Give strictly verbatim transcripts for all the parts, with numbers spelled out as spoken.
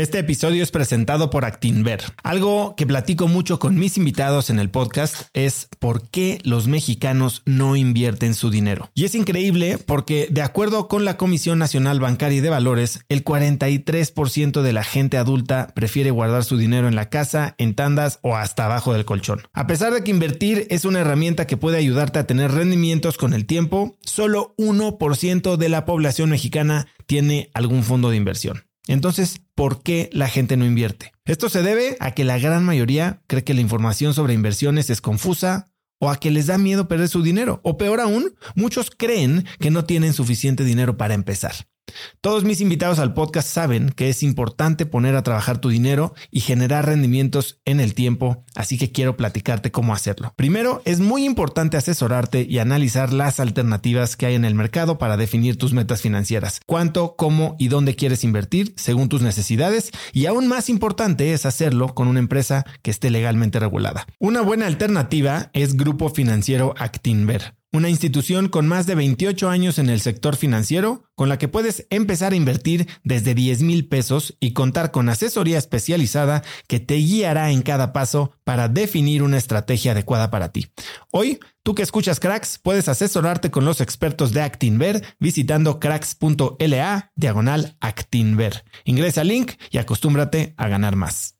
Este episodio es presentado por Actinver. Algo que platico mucho con mis invitados en el podcast es por qué los mexicanos no invierten su dinero. Y es increíble porque, de acuerdo con la Comisión Nacional Bancaria y de Valores, el cuarenta y tres por ciento de la gente adulta prefiere guardar su dinero en la casa, en tandas o hasta abajo del colchón. A pesar de que invertir es una herramienta que puede ayudarte a tener rendimientos con el tiempo, solo uno por ciento de la población mexicana tiene algún fondo de inversión. Entonces, ¿por qué la gente no invierte? Esto se debe a que la gran mayoría cree que la información sobre inversiones es confusa o a que les da miedo perder su dinero. O peor aún, muchos creen que no tienen suficiente dinero para empezar. Todos mis invitados al podcast saben que es importante poner a trabajar tu dinero y generar rendimientos en el tiempo, así que quiero platicarte cómo hacerlo. Primero, es muy importante asesorarte y analizar las alternativas que hay en el mercado para definir tus metas financieras, cuánto, cómo y dónde quieres invertir según tus necesidades, y aún más importante es hacerlo con una empresa que esté legalmente regulada. Una buena alternativa es Grupo Financiero Actinver, una institución con más de veintiocho años en el sector financiero, con la que puedes empezar a invertir desde diez mil pesos y contar con asesoría especializada que te guiará en cada paso para definir una estrategia adecuada para ti. Hoy, tú que escuchas Cracks, puedes asesorarte con los expertos de Actinver visitando cracks.la diagonal Actinver. Ingresa al link y acostúmbrate a ganar más.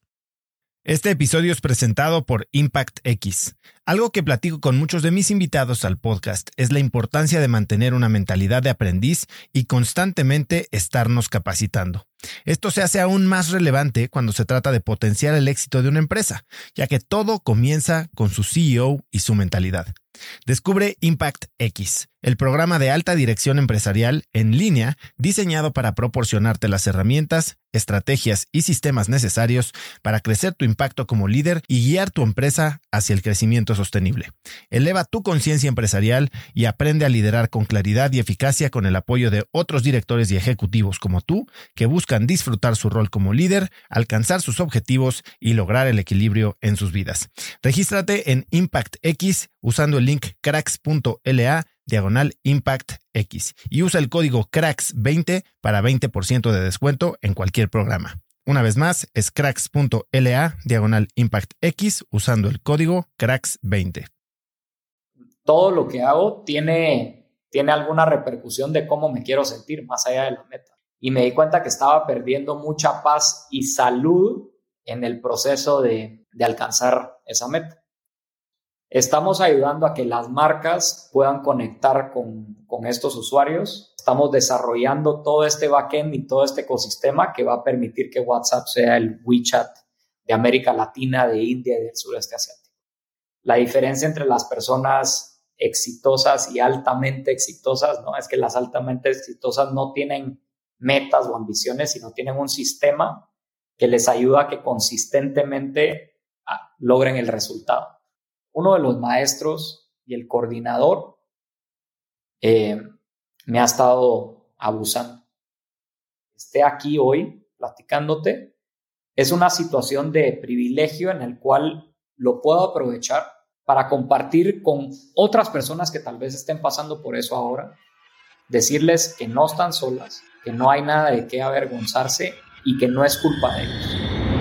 Este episodio es presentado por Impact X. Algo que platico con muchos de mis invitados al podcast es la importancia de mantener una mentalidad de aprendiz y constantemente estarnos capacitando. Esto se hace aún más relevante cuando se trata de potenciar el éxito de una empresa, ya que todo comienza con su C E O y su mentalidad. Descubre Impact X, el programa de alta dirección empresarial en línea diseñado para proporcionarte las herramientas, estrategias y sistemas necesarios para crecer tu impacto como líder y guiar tu empresa hacia el crecimiento sostenible. Eleva tu conciencia empresarial y aprende a liderar con claridad y eficacia con el apoyo de otros directores y ejecutivos como tú que buscan disfrutar su rol como líder, alcanzar sus objetivos y lograr el equilibrio en sus vidas. Regístrate en Impact X usando el link cracks.la diagonal Impact X y usa el código cracks veinte para veinte por ciento de descuento en cualquier programa. Una vez más, es cracks.la diagonal Impact X usando el código cracks veinte. Todo lo que hago tiene, tiene alguna repercusión de cómo me quiero sentir más allá de la meta. Y me di cuenta que estaba perdiendo mucha paz y salud en el proceso de, de alcanzar esa meta. Estamos ayudando a que las marcas puedan conectar con, con estos usuarios. Estamos desarrollando todo este backend y todo este ecosistema que va a permitir que WhatsApp sea el WeChat de América Latina, de India y del sureste asiático. La diferencia entre las personas exitosas y altamente exitosas, ¿no? Es que las altamente exitosas no tienen metas o ambiciones, sino tienen un sistema que les ayuda a que consistentemente ah, logren el resultado. Uno de los maestros y el coordinador eh, me ha estado abusando. Esté aquí hoy platicándote. Es una situación de privilegio en el cual lo puedo aprovechar para compartir con otras personas que tal vez estén pasando por eso ahora. Decirles que no están solas, que no hay nada de qué avergonzarse y que no es culpa de ellos.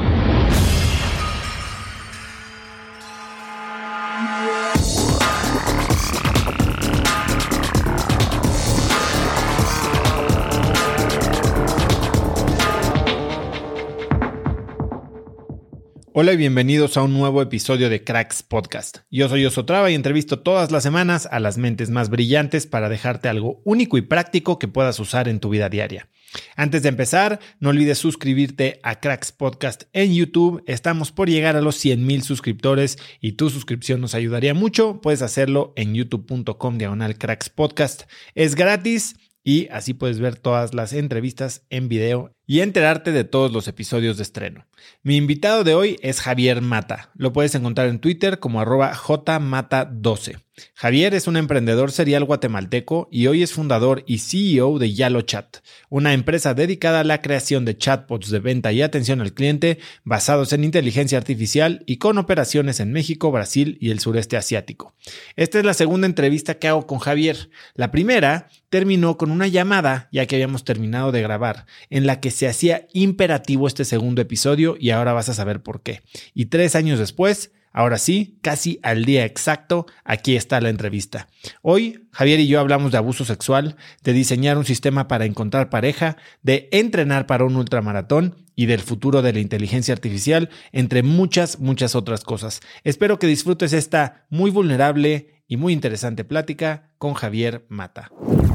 Hola y bienvenidos a un nuevo episodio de Cracks Podcast. Yo soy Osotrava y entrevisto todas las semanas a las mentes más brillantes para dejarte algo único y práctico que puedas usar en tu vida diaria. Antes de empezar, no olvides suscribirte a Cracks Podcast en YouTube. Estamos por llegar a los cien mil suscriptores y tu suscripción nos ayudaría mucho. Puedes hacerlo en youtube.com diagonal Cracks Podcast. Es gratis y así puedes ver todas las entrevistas en video y enterarte de todos los episodios de estreno. Mi invitado de hoy es Javier Mata. Lo puedes encontrar en Twitter como arroba jmata doce. Javier es un emprendedor serial guatemalteco y hoy es fundador y C E O de YaloChat, una empresa dedicada a la creación de chatbots de venta y atención al cliente basados en inteligencia artificial y con operaciones en México, Brasil y el sureste asiático. Esta es la segunda entrevista que hago con Javier. La primera terminó con una llamada, ya que habíamos terminado de grabar, en la que se hacía imperativo este segundo episodio y ahora vas a saber por qué. Y tres años después, ahora sí, casi al día exacto, aquí está la entrevista. Hoy, Javier y yo hablamos de abuso sexual, de diseñar un sistema para encontrar pareja, de entrenar para un ultramaratón y del futuro de la inteligencia artificial, entre muchas, muchas otras cosas. Espero que disfrutes esta muy vulnerable y muy interesante plática con Javier Mata.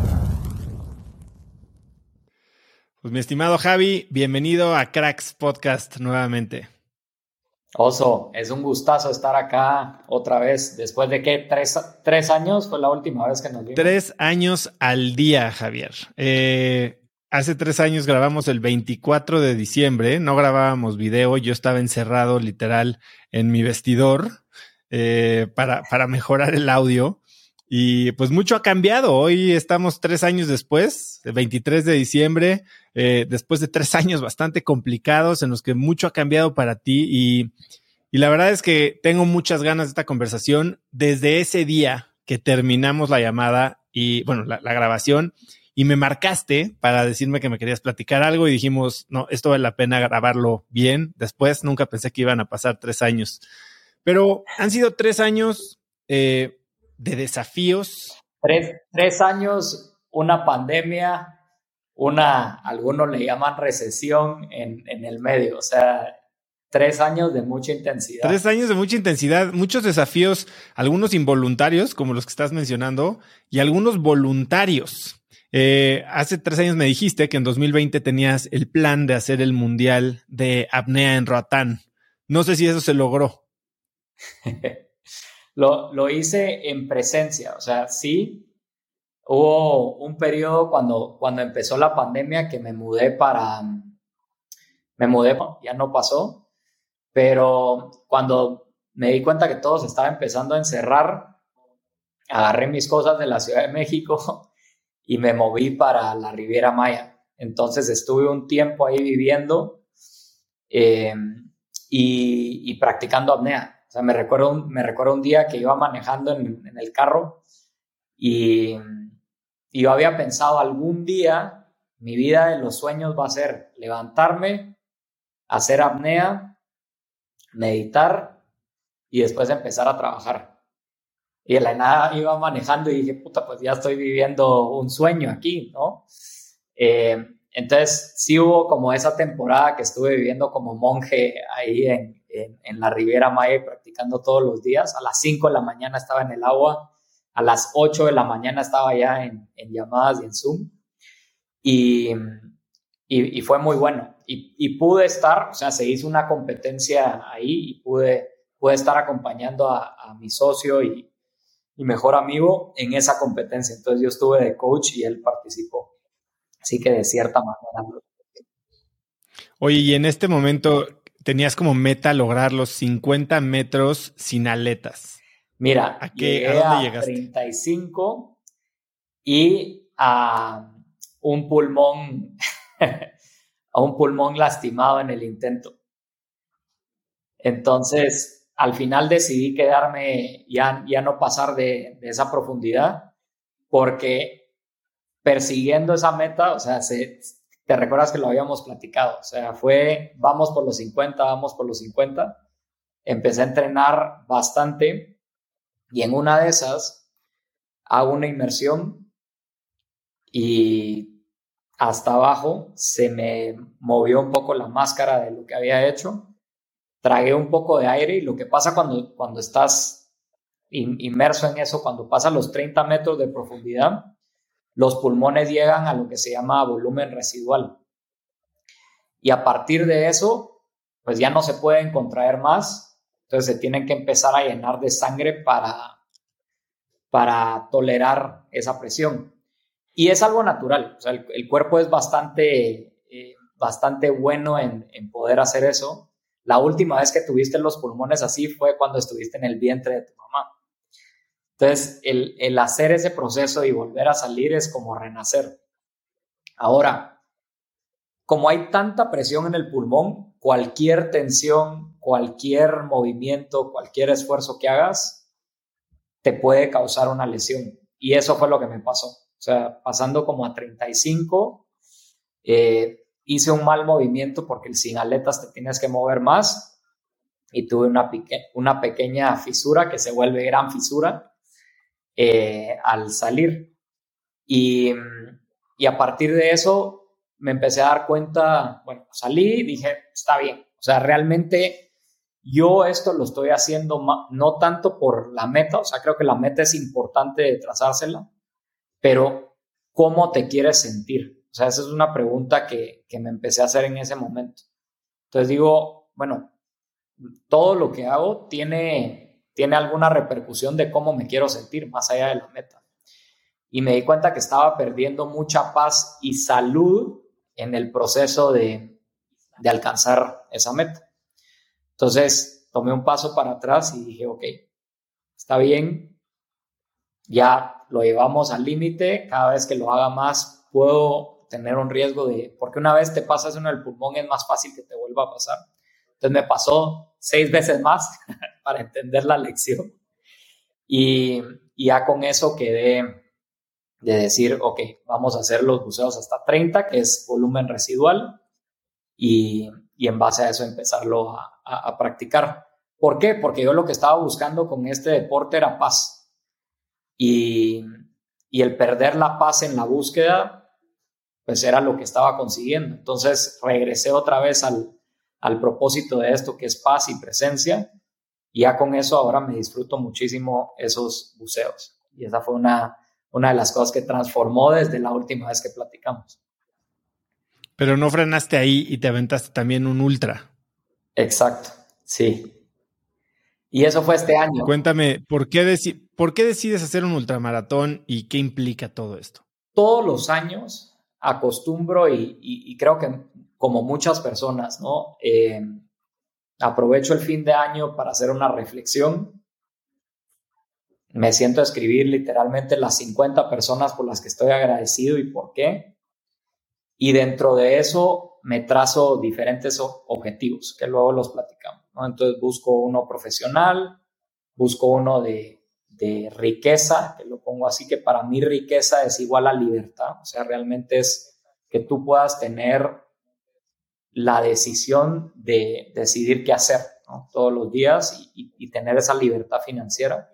Pues mi estimado Javi, bienvenido a Cracks Podcast nuevamente. Oso, es un gustazo estar acá otra vez. Después de que tres, tres años fue la última vez que nos vimos. Tres años al día, Javier. Eh, hace tres años grabamos el veinticuatro de diciembre. No grabábamos video. Yo estaba encerrado literal en mi vestidor eh, para, para mejorar el audio. Y pues mucho ha cambiado. Hoy estamos tres años después, el veintitrés de diciembre, eh, después de tres años bastante complicados en los que mucho ha cambiado para ti. Y, y la verdad es que tengo muchas ganas de esta conversación desde ese día que terminamos la llamada y, bueno, la, la grabación. Y me marcaste para decirme que me querías platicar algo y dijimos, no, esto vale la pena grabarlo bien. Después nunca pensé que iban a pasar tres años. Pero han sido tres años... Eh, de desafíos. Tres, tres años, una pandemia, una, algunos le llaman recesión en, en el medio, o sea, tres años de mucha intensidad. Tres años de mucha intensidad, muchos desafíos, algunos involuntarios, como los que estás mencionando, y algunos voluntarios. Eh, hace tres años me dijiste que en dos mil veinte tenías el plan de hacer el mundial de apnea en Roatán. No sé si eso se logró. Lo, lo hice en presencia, o sea, sí, hubo un periodo cuando, cuando empezó la pandemia que me mudé para, me mudé, ya no pasó, pero cuando me di cuenta que todo se estaba empezando a encerrar, agarré mis cosas de la Ciudad de México y me moví para la Riviera Maya. Entonces estuve un tiempo ahí viviendo eh, y, y practicando apnea. O sea, me recuerdo, un, me recuerdo un día que iba manejando en, en el carro y, y yo había pensado algún día, mi vida de los sueños va a ser levantarme, hacer apnea, meditar y después empezar a trabajar. Y de la nada iba manejando y dije, puta, pues ya estoy viviendo un sueño aquí, ¿no? Eh, entonces sí hubo como esa temporada que estuve viviendo como monje ahí en, en, en la Riviera Maya practicando todos los días. A las cinco de la mañana estaba en el agua, a las ocho de la mañana estaba ya en, en llamadas y en Zoom. Y, y, y fue muy bueno. Y, y pude estar, o sea, se hizo una competencia ahí y pude, pude estar acompañando a, a mi socio y, y mejor amigo en esa competencia. Entonces yo estuve de coach y él participó. Así que de cierta manera. Oye, y en este momento tenías como meta lograr los cincuenta metros sin aletas. Mira, ¿a qué, llegué a dónde a llegaste? treinta y cinco y a un pulmón, a un pulmón lastimado en el intento. Entonces, al final decidí quedarme, ya, ya no pasar de, de esa profundidad, porque persiguiendo esa meta, o sea, se, te recuerdas que lo habíamos platicado, o sea, fue vamos por los cincuenta, vamos por los cincuenta. Empecé a entrenar bastante y en una de esas hago una inmersión y hasta abajo se me movió un poco la máscara de lo que había hecho, tragué un poco de aire y lo que pasa cuando, cuando estás inmerso en eso, cuando pasas los treinta metros de profundidad, los pulmones llegan a lo que se llama volumen residual. Y a partir de eso, pues ya no se pueden contraer más. Entonces se tienen que empezar a llenar de sangre para, para tolerar esa presión. Y es algo natural. O sea, el, el cuerpo es bastante, eh, bastante bueno en, en poder hacer eso. La última vez que tuviste los pulmones así fue cuando estuviste en el vientre de tu mamá. Entonces, el, el hacer ese proceso y volver a salir es como renacer. Ahora, como hay tanta presión en el pulmón, cualquier tensión, cualquier movimiento, cualquier esfuerzo que hagas, te puede causar una lesión. Y eso fue lo que me pasó. O sea, pasando como a treinta y cinco, eh, hice un mal movimiento porque sin aletas te tienes que mover más y tuve una, pique, una pequeña fisura que se vuelve gran fisura eh, al salir. Y, y a partir de eso me empecé a dar cuenta, bueno, salí y dije, está bien. O sea, realmente yo esto lo estoy haciendo ma- no tanto por la meta, o sea, creo que la meta es importante trazársela, pero ¿cómo te quieres sentir? O sea, esa es una pregunta que, que me empecé a hacer en ese momento. Entonces digo, bueno, todo lo que hago tiene, tiene alguna repercusión de cómo me quiero sentir más allá de la meta. Y me di cuenta que estaba perdiendo mucha paz y salud en el proceso de, de alcanzar esa meta. Entonces tomé un paso para atrás y dije, ok, está bien, ya lo llevamos al límite, cada vez que lo haga más puedo tener un riesgo de, porque una vez te pasas uno del pulmón es más fácil que te vuelva a pasar. Entonces me pasó seis veces más para entender la lección y, y ya con eso quedé de decir, ok, vamos a hacer los buceos hasta treinta, que es volumen residual, y, y en base a eso empezarlo a, a, a practicar. ¿Por qué? Porque yo lo que estaba buscando con este deporte era paz. Y, y el perder la paz en la búsqueda, pues era lo que estaba consiguiendo. Entonces regresé otra vez al, al propósito de esto, que es paz y presencia, y ya con eso ahora me disfruto muchísimo esos buceos. Y esa fue una, una de las cosas que transformó desde la última vez que platicamos. Pero no frenaste ahí y te aventaste también un ultra. Exacto, sí. Y eso fue este año. Cuéntame, ¿por qué, deci- ¿por qué decides hacer un ultramaratón y qué implica todo esto? Todos los años acostumbro y, y, y creo que como muchas personas, ¿no? Eh, aprovecho el fin de año para hacer una reflexión. Me siento a escribir literalmente las cincuenta personas por las que estoy agradecido y por qué. Y dentro de eso me trazo diferentes objetivos que luego los platicamos, ¿no? Entonces busco uno profesional, busco uno de, de riqueza, que lo pongo así, que para mí riqueza es igual a libertad. O sea, realmente es que tú puedas tener la decisión de decidir qué hacer, ¿no? Todos los días y, y, y tener esa libertad financiera.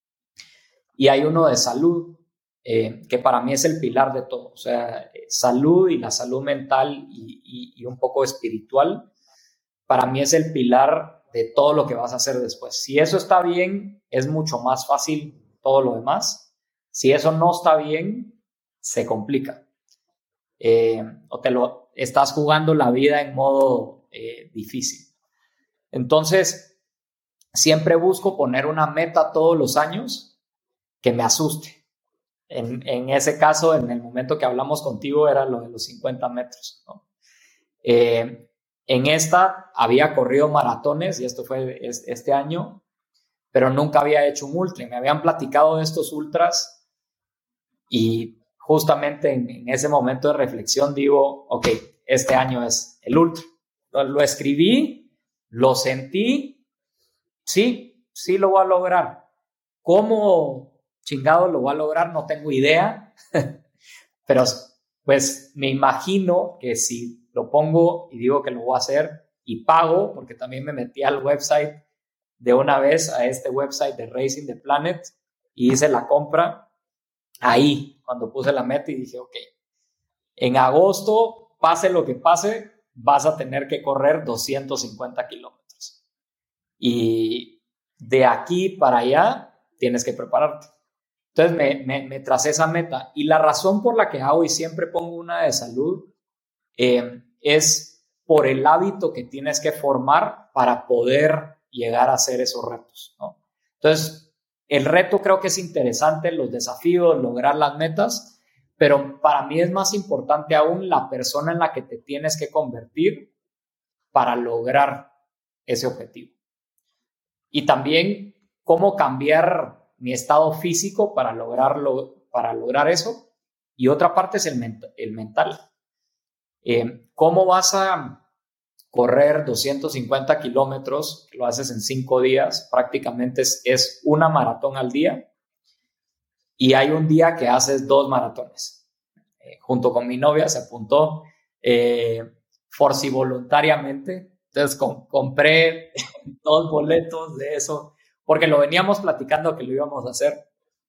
Y hay uno de salud, eh, que para mí es el pilar de todo. O sea, eh, salud y la salud mental y, y, y un poco espiritual, para mí es el pilar de todo lo que vas a hacer después. Si eso está bien, es mucho más fácil todo lo demás. Si eso no está bien, se complica. Eh, o te lo estás jugando la vida en modo eh, difícil. Entonces, siempre busco poner una meta todos los años que me asuste. En, en ese caso, en el momento que hablamos contigo, era lo de los cincuenta metros, ¿no? Eh, en esta había corrido maratones, y esto fue este año, pero nunca había hecho un ultra. Y me habían platicado de estos ultras y justamente en, en ese momento de reflexión digo, ok, este año es el ultra. Lo, lo escribí, lo sentí, sí, sí lo voy a lograr. ¿Cómo chingado lo voy a lograr? No tengo idea, pero pues me imagino que si lo pongo y digo que lo voy a hacer y pago, porque también me metí al website de una vez, a este website de Racing the Planet, y hice la compra ahí, cuando puse la meta y dije, ok, en agosto, pase lo que pase, vas a tener que correr doscientos cincuenta kilómetros. Y de aquí para allá tienes que prepararte. Entonces me, me, me tracé esa meta. Y la razón por la que hago y siempre pongo una de salud eh, es por el hábito que tienes que formar para poder llegar a hacer esos retos, ¿no? Entonces, el reto creo que es interesante, los desafíos, lograr las metas, pero para mí es más importante aún la persona en la que te tienes que convertir para lograr ese objetivo. Y también cómo cambiar mi estado físico para lograrlo, para lograr eso. Y otra parte es el, ment- el mental. Eh, ¿Cómo vas a correr doscientos cincuenta kilómetros? Que lo haces en cinco días. Prácticamente es, es una maratón al día. Y hay un día que haces dos maratones. Eh, junto con mi novia se apuntó. Eh, por si voluntariamente. Entonces com- compré dos boletos de eso, porque lo veníamos platicando que lo íbamos a hacer.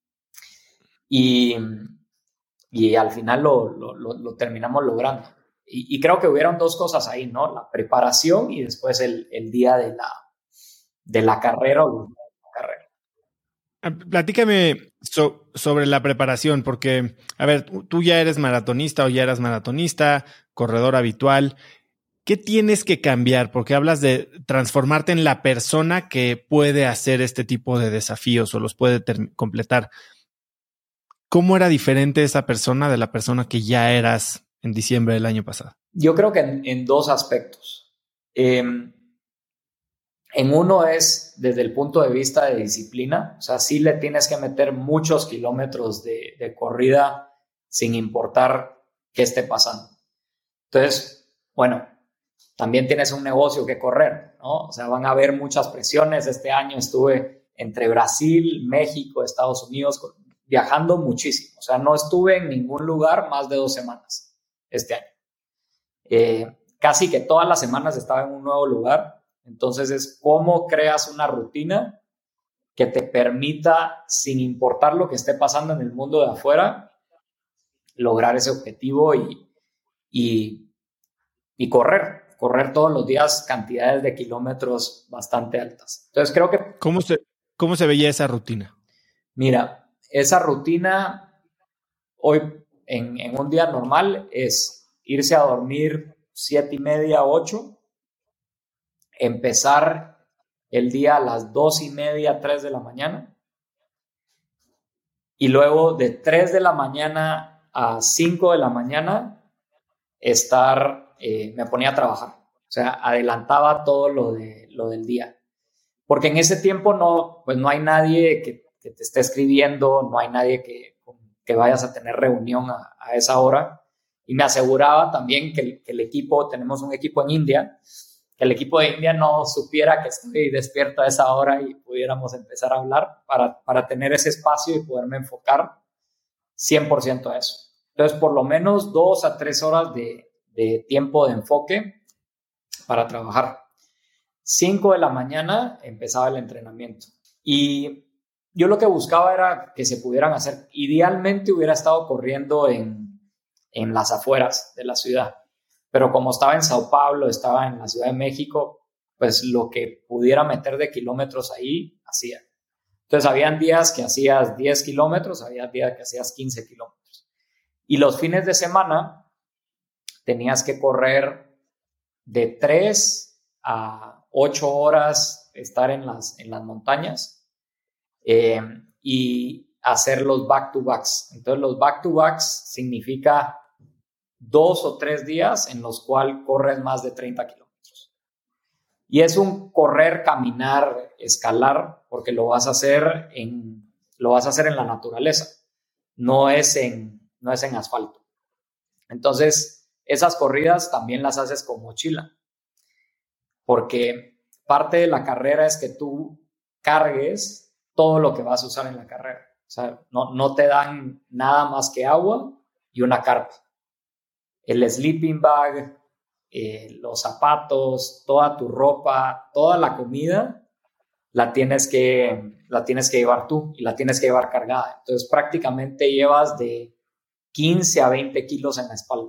Y, y al final lo, lo, lo, lo terminamos logrando. Y, y creo que hubieron dos cosas ahí, ¿no? La preparación y después el, el día de la, de la carrera o de la carrera. Platícame so, sobre la preparación, porque, a ver, tú ya eres maratonista o ya eras maratonista, corredor habitual. ¿Qué tienes que cambiar? Porque hablas de transformarte en la persona que puede hacer este tipo de desafíos o los puede ter- completar. ¿Cómo era diferente esa persona de la persona que ya eras en diciembre del año pasado? Yo creo que en, en dos aspectos. Eh, en uno es desde el punto de vista de disciplina. O sea, sí le tienes que meter muchos kilómetros de, de corrida sin importar qué esté pasando. Entonces, bueno, también tienes un negocio que correr, ¿no? O sea, van a haber muchas presiones. Este año estuve entre Brasil, México, Estados Unidos, viajando muchísimo. O sea, no estuve en ningún lugar más de dos semanas este año. Eh, casi que todas las semanas estaba en un nuevo lugar. Entonces es cómo creas una rutina que te permita, sin importar lo que esté pasando en el mundo de afuera, lograr ese objetivo y, y, y correr. Correr todos los días cantidades de kilómetros bastante altas. Entonces creo que... ¿Cómo se, cómo se veía esa rutina? Mira, esa rutina hoy en, en un día normal es irse a dormir siete y media, ocho, empezar el día a las dos y media, tres de la mañana, y luego de tres de la mañana a cinco de la mañana estar, eh, me ponía a trabajar. O sea, adelantaba todo lo, de, lo del día. Porque en ese tiempo no, pues no hay nadie que, que te esté escribiendo, no hay nadie que, que vayas a tener reunión a, a esa hora. Y me aseguraba también que el, que el equipo, tenemos un equipo en India, que el equipo de India no supiera que estoy despierto a esa hora y pudiéramos empezar a hablar para, para tener ese espacio y poderme enfocar cien por ciento a eso. Entonces, por lo menos dos a tres horas de, de tiempo de enfoque para trabajar. cinco de la mañana empezaba el entrenamiento. Y yo lo que buscaba era que se pudieran hacer. Idealmente hubiera estado corriendo en, en las afueras de la ciudad. Pero como estaba en Sao Paulo, estaba en la Ciudad de México, pues lo que pudiera meter de kilómetros ahí, hacía. Entonces, habían días que hacías diez kilómetros, había días que hacías quince kilómetros. Y los fines de semana tenías que correr de tres a ocho horas, estar en las, en las montañas eh, y hacer los back-to-backs. Entonces, los back-to-backs significa dos o tres días en los cuales corres más de treinta kilómetros. Y es un correr, caminar, escalar, porque lo vas a hacer en, lo vas a hacer en la naturaleza, no es en, no es en asfalto. Entonces, esas corridas también las haces con mochila, porque parte de la carrera es que tú cargues todo lo que vas a usar en la carrera. O sea, no, no te dan nada más que agua y una carpa. El sleeping bag, eh, los zapatos, toda tu ropa, toda la comida, la tienes que, la tienes que llevar tú y la tienes que llevar cargada. Entonces, prácticamente llevas de quince a veinte kilos en la espalda.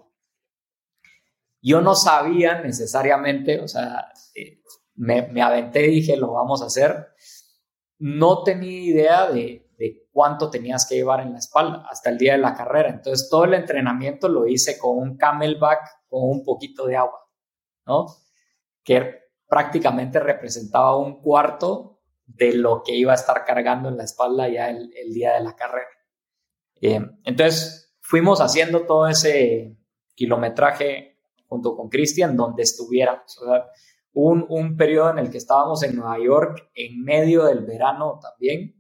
Yo no sabía necesariamente, o sea, eh, me, me aventé y dije, lo vamos a hacer. No tenía idea de, de cuánto tenías que llevar en la espalda hasta el día de la carrera. Entonces, todo el entrenamiento lo hice con un camelback con un poquito de agua, ¿no? Que prácticamente representaba un cuarto de lo que iba a estar cargando en la espalda ya el, el día de la carrera. Eh, entonces, fuimos haciendo todo ese kilometraje junto con Cristian donde estuviéramos. O sea, Un, un periodo en el que estábamos en Nueva York en medio del verano también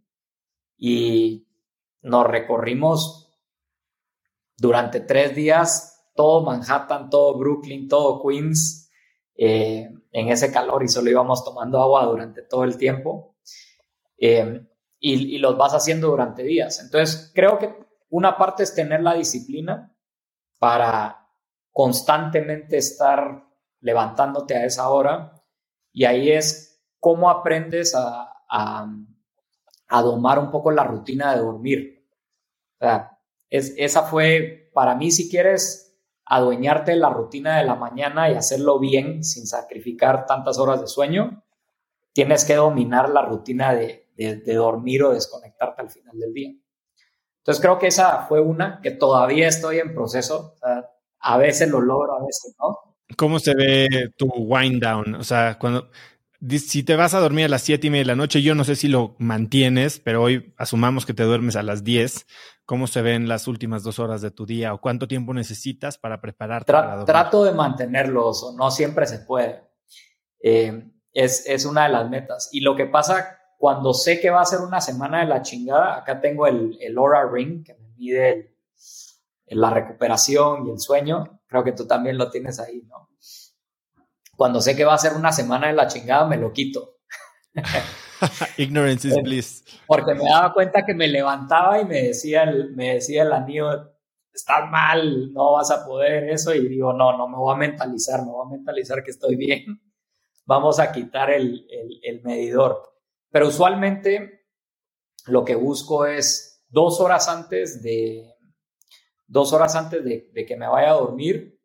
y nos recorrimos durante tres días todo Manhattan, todo Brooklyn, todo Queens eh, en ese calor y solo íbamos tomando agua durante todo el tiempo eh, y, y los vas haciendo durante días. Entonces creo que una parte es tener la disciplina para constantemente estar levantándote a esa hora, y ahí es cómo aprendes a, a, a domar un poco la rutina de dormir. O sea, es, esa fue, para mí, si quieres adueñarte de la rutina de la mañana y hacerlo bien sin sacrificar tantas horas de sueño, tienes que dominar la rutina de, de, de dormir o desconectarte al final del día. Entonces creo que esa fue una que todavía estoy en proceso. O sea, a veces lo logro, a veces no. ¿Cómo se ve tu wind down? O sea, cuando si te vas a dormir a las siete y media de la noche, yo no sé si lo mantienes, pero hoy asumamos que te duermes a las diez. ¿Cómo se ven las últimas dos horas de tu día o cuánto tiempo necesitas para prepararte Tra- para dormir? Trato de mantenerlos, o no siempre se puede. Eh, es, es una de las metas. Y lo que pasa cuando sé que va a ser una semana de la chingada, acá tengo el, el Oura Ring que me mide el, el, la recuperación y el sueño. Creo que tú también lo tienes ahí, ¿no? Cuando sé que va a ser una semana de la chingada, me lo quito. Ignorance is bliss. Porque me daba cuenta que me levantaba y me decía el, me decía el anillo, estás mal, no vas a poder eso. Y digo, no, no me voy a mentalizar, me voy a mentalizar que estoy bien. Vamos a quitar el, el, el medidor. Pero usualmente lo que busco es dos horas antes de, dos horas antes de, de que me vaya a dormir,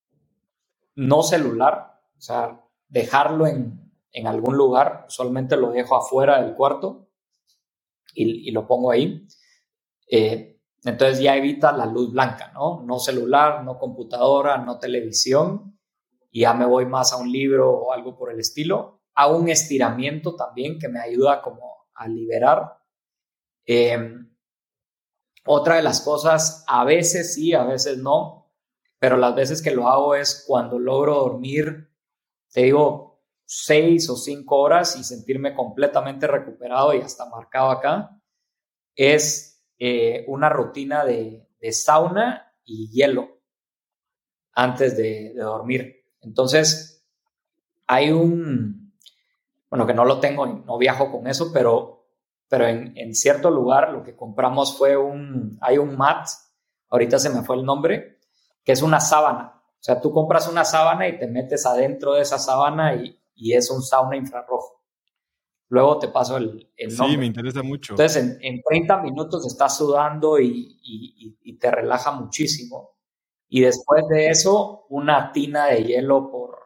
no celular, o sea, dejarlo en, en algún lugar. Usualmente lo dejo afuera del cuarto y, y lo pongo ahí. Eh, entonces ya evita la luz blanca, ¿no? No celular, no computadora, no televisión. Y ya me voy más a un libro o algo por el estilo. Hago un estiramiento también que me ayuda como a liberar. Eh, otra de las cosas, a veces sí, a veces no, pero las veces que lo hago es cuando logro dormir, te digo, seis o cinco horas y sentirme completamente recuperado y hasta marcado acá, es eh, una rutina de, de sauna y hielo antes de, de dormir. Entonces, hay un... Bueno, que no lo tengo, no viajo con eso, pero, pero en, en cierto lugar lo que compramos fue un, hay un mat, ahorita se me fue el nombre, que es una sábana. O sea, tú compras una sábana y te metes adentro de esa sábana y, y es un sauna infrarrojo. Luego te paso el, el nombre. Sí, me interesa mucho. Entonces, en, en treinta minutos estás sudando y, y, y te relaja muchísimo. Y después de eso, una tina de hielo por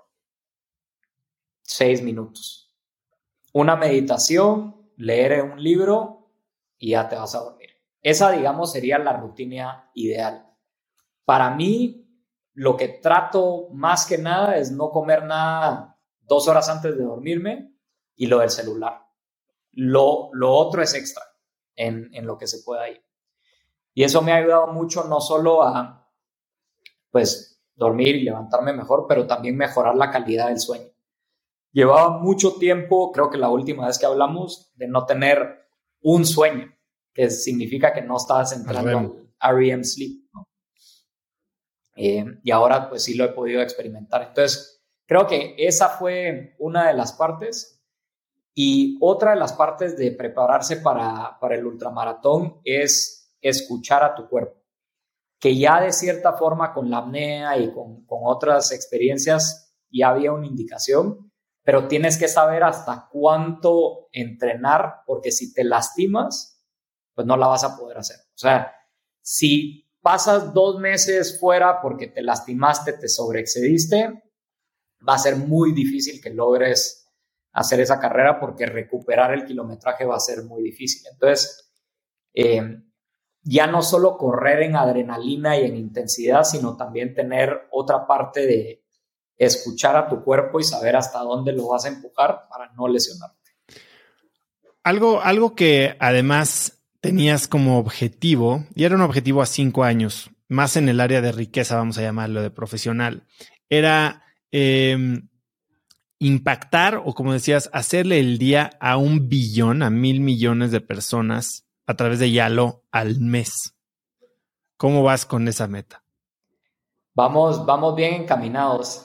seis minutos. Una meditación, leer un libro y ya te vas a dormir. Esa, digamos, sería la rutina ideal. Para mí, lo que trato más que nada es no comer nada dos horas antes de dormirme y lo del celular. Lo, lo otro es extra en, en lo que se pueda ir. Y eso me ha ayudado mucho no solo a, pues, dormir y levantarme mejor, pero también mejorar la calidad del sueño. Llevaba mucho tiempo, creo que la última vez que hablamos, de no tener un sueño, que significa que no estabas entrando al R E M sleep, ¿no? Eh, y ahora pues sí lo he podido experimentar. Entonces, creo que esa fue una de las partes. Y otra de las partes de prepararse para, para el ultramaratón es escuchar a tu cuerpo. Que ya de cierta forma con la apnea y con, con otras experiencias ya había una indicación, pero tienes que saber hasta cuánto entrenar, porque si te lastimas, pues no la vas a poder hacer. O sea, si pasas dos meses fuera porque te lastimaste, te sobreexcediste, va a ser muy difícil que logres hacer esa carrera porque recuperar el kilometraje va a ser muy difícil. Entonces, eh, ya no solo correr en adrenalina y en intensidad, sino también tener otra parte de escuchar a tu cuerpo y saber hasta dónde lo vas a empujar para no lesionarte. Algo, algo que además tenías como objetivo, y era un objetivo a cinco años, más en el área de riqueza, vamos a llamarlo, de profesional, era eh, impactar o, como decías, hacerle el día a un billón, a mil millones de personas a través de YALO al mes. ¿Cómo vas con esa meta? Vamos, vamos bien encaminados.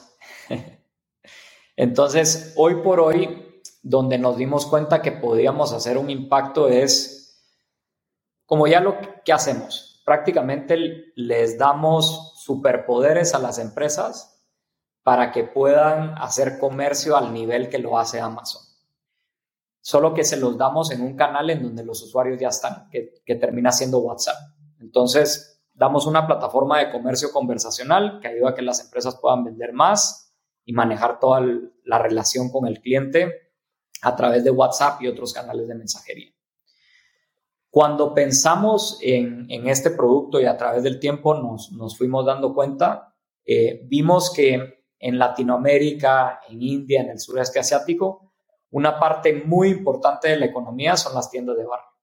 Entonces, hoy por hoy, donde nos dimos cuenta que podíamos hacer un impacto es, como ya lo que hacemos, prácticamente les damos superpoderes a las empresas para que puedan hacer comercio al nivel que lo hace Amazon. Solo que se los damos en un canal en donde los usuarios ya están, que, que termina siendo WhatsApp. Entonces, damos una plataforma de comercio conversacional que ayuda a que las empresas puedan vender más y manejar toda la relación con el cliente a través de WhatsApp y otros canales de mensajería. Cuando pensamos en, en este producto y a través del tiempo nos, nos fuimos dando cuenta, eh, vimos que en Latinoamérica, en India, en el sureste asiático, una parte muy importante de la economía son las tiendas de barrio.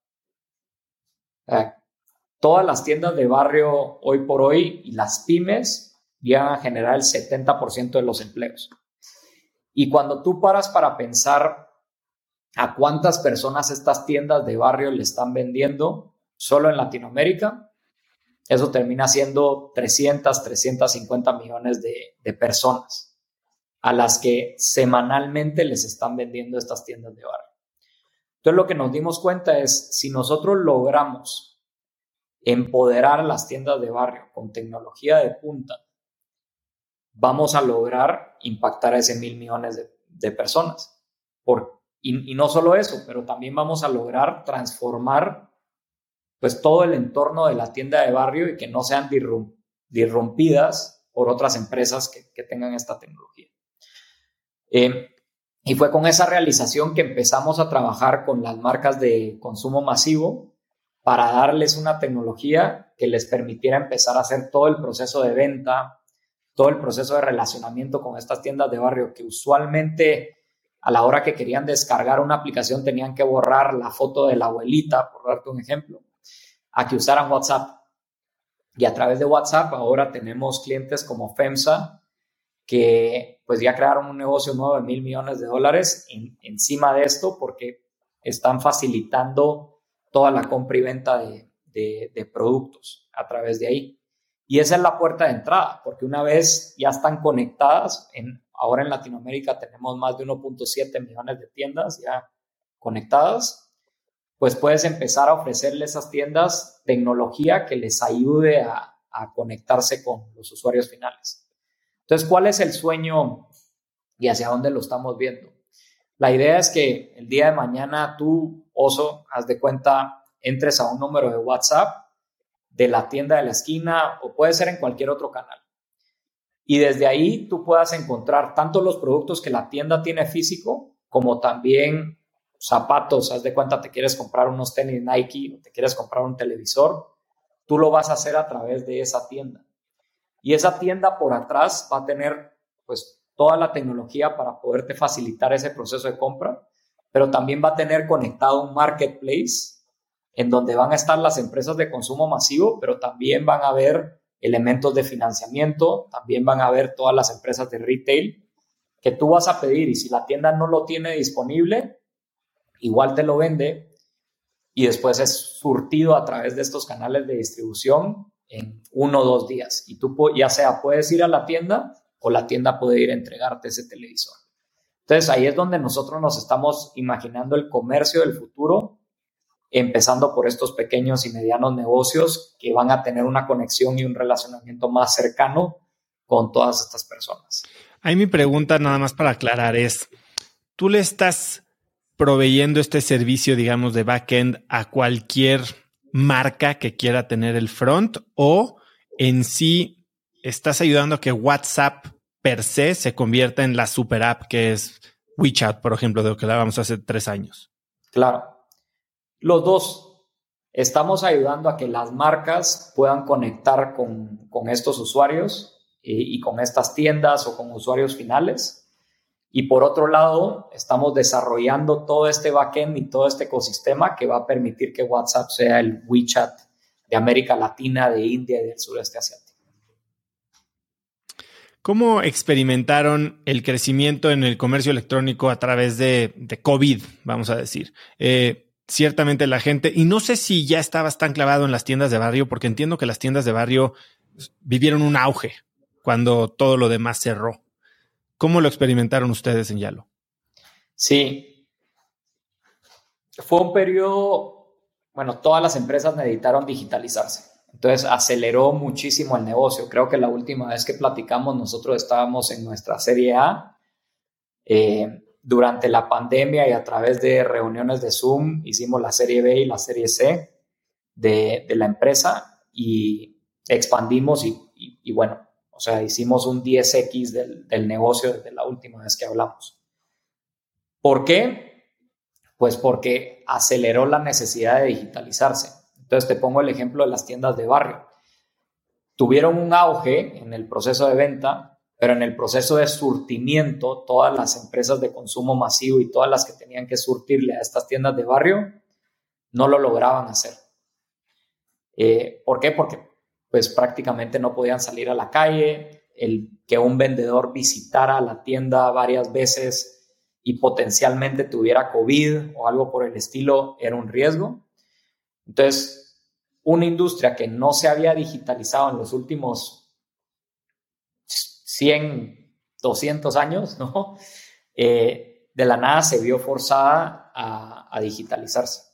Eh, todas las tiendas de barrio hoy por hoy y las pymes llegan a generar el setenta por ciento de los empleos. Y cuando tú paras para pensar a cuántas personas estas tiendas de barrio le están vendiendo solo en Latinoamérica, eso termina siendo trescientos, trescientos cincuenta millones de, de personas a las que semanalmente les están vendiendo estas tiendas de barrio. Entonces, lo que nos dimos cuenta es, si nosotros logramos empoderar las tiendas de barrio con tecnología de punta, vamos a lograr impactar a ese mil millones de, de personas. Por, y, y no solo eso, pero también vamos a lograr transformar pues todo el entorno de la tienda de barrio y que no sean disrum, disrumpidas por otras empresas que, que tengan esta tecnología. Eh, y fue con esa realización que empezamos a trabajar con las marcas de consumo masivo para darles una tecnología que les permitiera empezar a hacer todo el proceso de venta, todo el proceso de relacionamiento con estas tiendas de barrio que usualmente a la hora que querían descargar una aplicación tenían que borrar la foto de la abuelita, por darte un ejemplo, a que usaran WhatsApp. Y a través de WhatsApp ahora tenemos clientes como FEMSA que pues ya crearon un negocio nuevo de mil millones de dólares en, encima de esto porque están facilitando toda la compra y venta de, de, de productos a través de ahí. Y esa es la puerta de entrada, porque una vez ya están conectadas, en, ahora en Latinoamérica tenemos más de uno punto siete millones de tiendas ya conectadas, pues puedes empezar a ofrecerle a esas tiendas tecnología que les ayude a, a conectarse con los usuarios finales. Entonces, ¿cuál es el sueño y hacia dónde lo estamos viendo? La idea es que el día de mañana tú, Oso, haz de cuenta, entres a un número de WhatsApp de la tienda de la esquina o puede ser en cualquier otro canal. Y desde ahí tú puedas encontrar tanto los productos que la tienda tiene físico como también zapatos. Haz de cuenta, te quieres comprar unos tenis Nike o te quieres comprar un televisor, tú lo vas a hacer a través de esa tienda. Y esa tienda por atrás va a tener pues toda la tecnología para poderte facilitar ese proceso de compra, pero también va a tener conectado un marketplace en donde van a estar las empresas de consumo masivo, pero también van a haber elementos de financiamiento, también van a haber todas las empresas de retail que tú vas a pedir y si la tienda no lo tiene disponible, igual te lo vende y después es surtido a través de estos canales de distribución en uno o dos días. Y tú ya sea puedes ir a la tienda o la tienda puede ir a entregarte ese televisor. Entonces ahí es donde nosotros nos estamos imaginando el comercio del futuro, empezando por estos pequeños y medianos negocios que van a tener una conexión y un relacionamiento más cercano con todas estas personas. Ahí mi pregunta, nada más para aclarar, es, ¿tú le estás proveyendo este servicio, digamos, de backend a cualquier marca que quiera tener el front o en sí estás ayudando a que WhatsApp per se se convierta en la super app que es WeChat, por ejemplo, de lo que hablábamos hace tres años? Claro. Los dos. Estamos ayudando a que las marcas puedan conectar con, con estos usuarios y, y con estas tiendas o con usuarios finales. Y por otro lado, estamos desarrollando todo este backend y todo este ecosistema que va a permitir que WhatsApp sea el WeChat de América Latina, de India y del sureste asiático. ¿Cómo experimentaron el crecimiento en el comercio electrónico a través de, de COVID, vamos a decir? Eh, ciertamente la gente, y no sé si ya estabas tan clavado en las tiendas de barrio, porque entiendo que las tiendas de barrio vivieron un auge cuando todo lo demás cerró. ¿Cómo lo experimentaron ustedes en Yalo? Sí, fue un periodo, bueno, todas las empresas necesitaron digitalizarse. Entonces aceleró muchísimo el negocio. Creo que la última vez que platicamos nosotros estábamos en nuestra serie A. Eh, durante la pandemia y a través de reuniones de Zoom hicimos la serie B y la serie C de, de la empresa y expandimos y, y, y bueno, o sea, hicimos un diez equis del, del negocio desde la última vez que hablamos. ¿Por qué? Pues porque aceleró la necesidad de digitalizarse. Entonces te pongo el ejemplo de las tiendas de barrio. Tuvieron un auge en el proceso de venta, pero en el proceso de surtimiento, todas las empresas de consumo masivo y todas las que tenían que surtirle a estas tiendas de barrio no lo lograban hacer. Eh, ¿Por qué? Porque pues prácticamente no podían salir a la calle, el que un vendedor visitara la tienda varias veces y potencialmente tuviera COVID o algo por el estilo era un riesgo. Entonces, una industria que no se había digitalizado en los últimos cien, doscientos años, ¿no? Eh, de la nada se vio forzada a, a digitalizarse.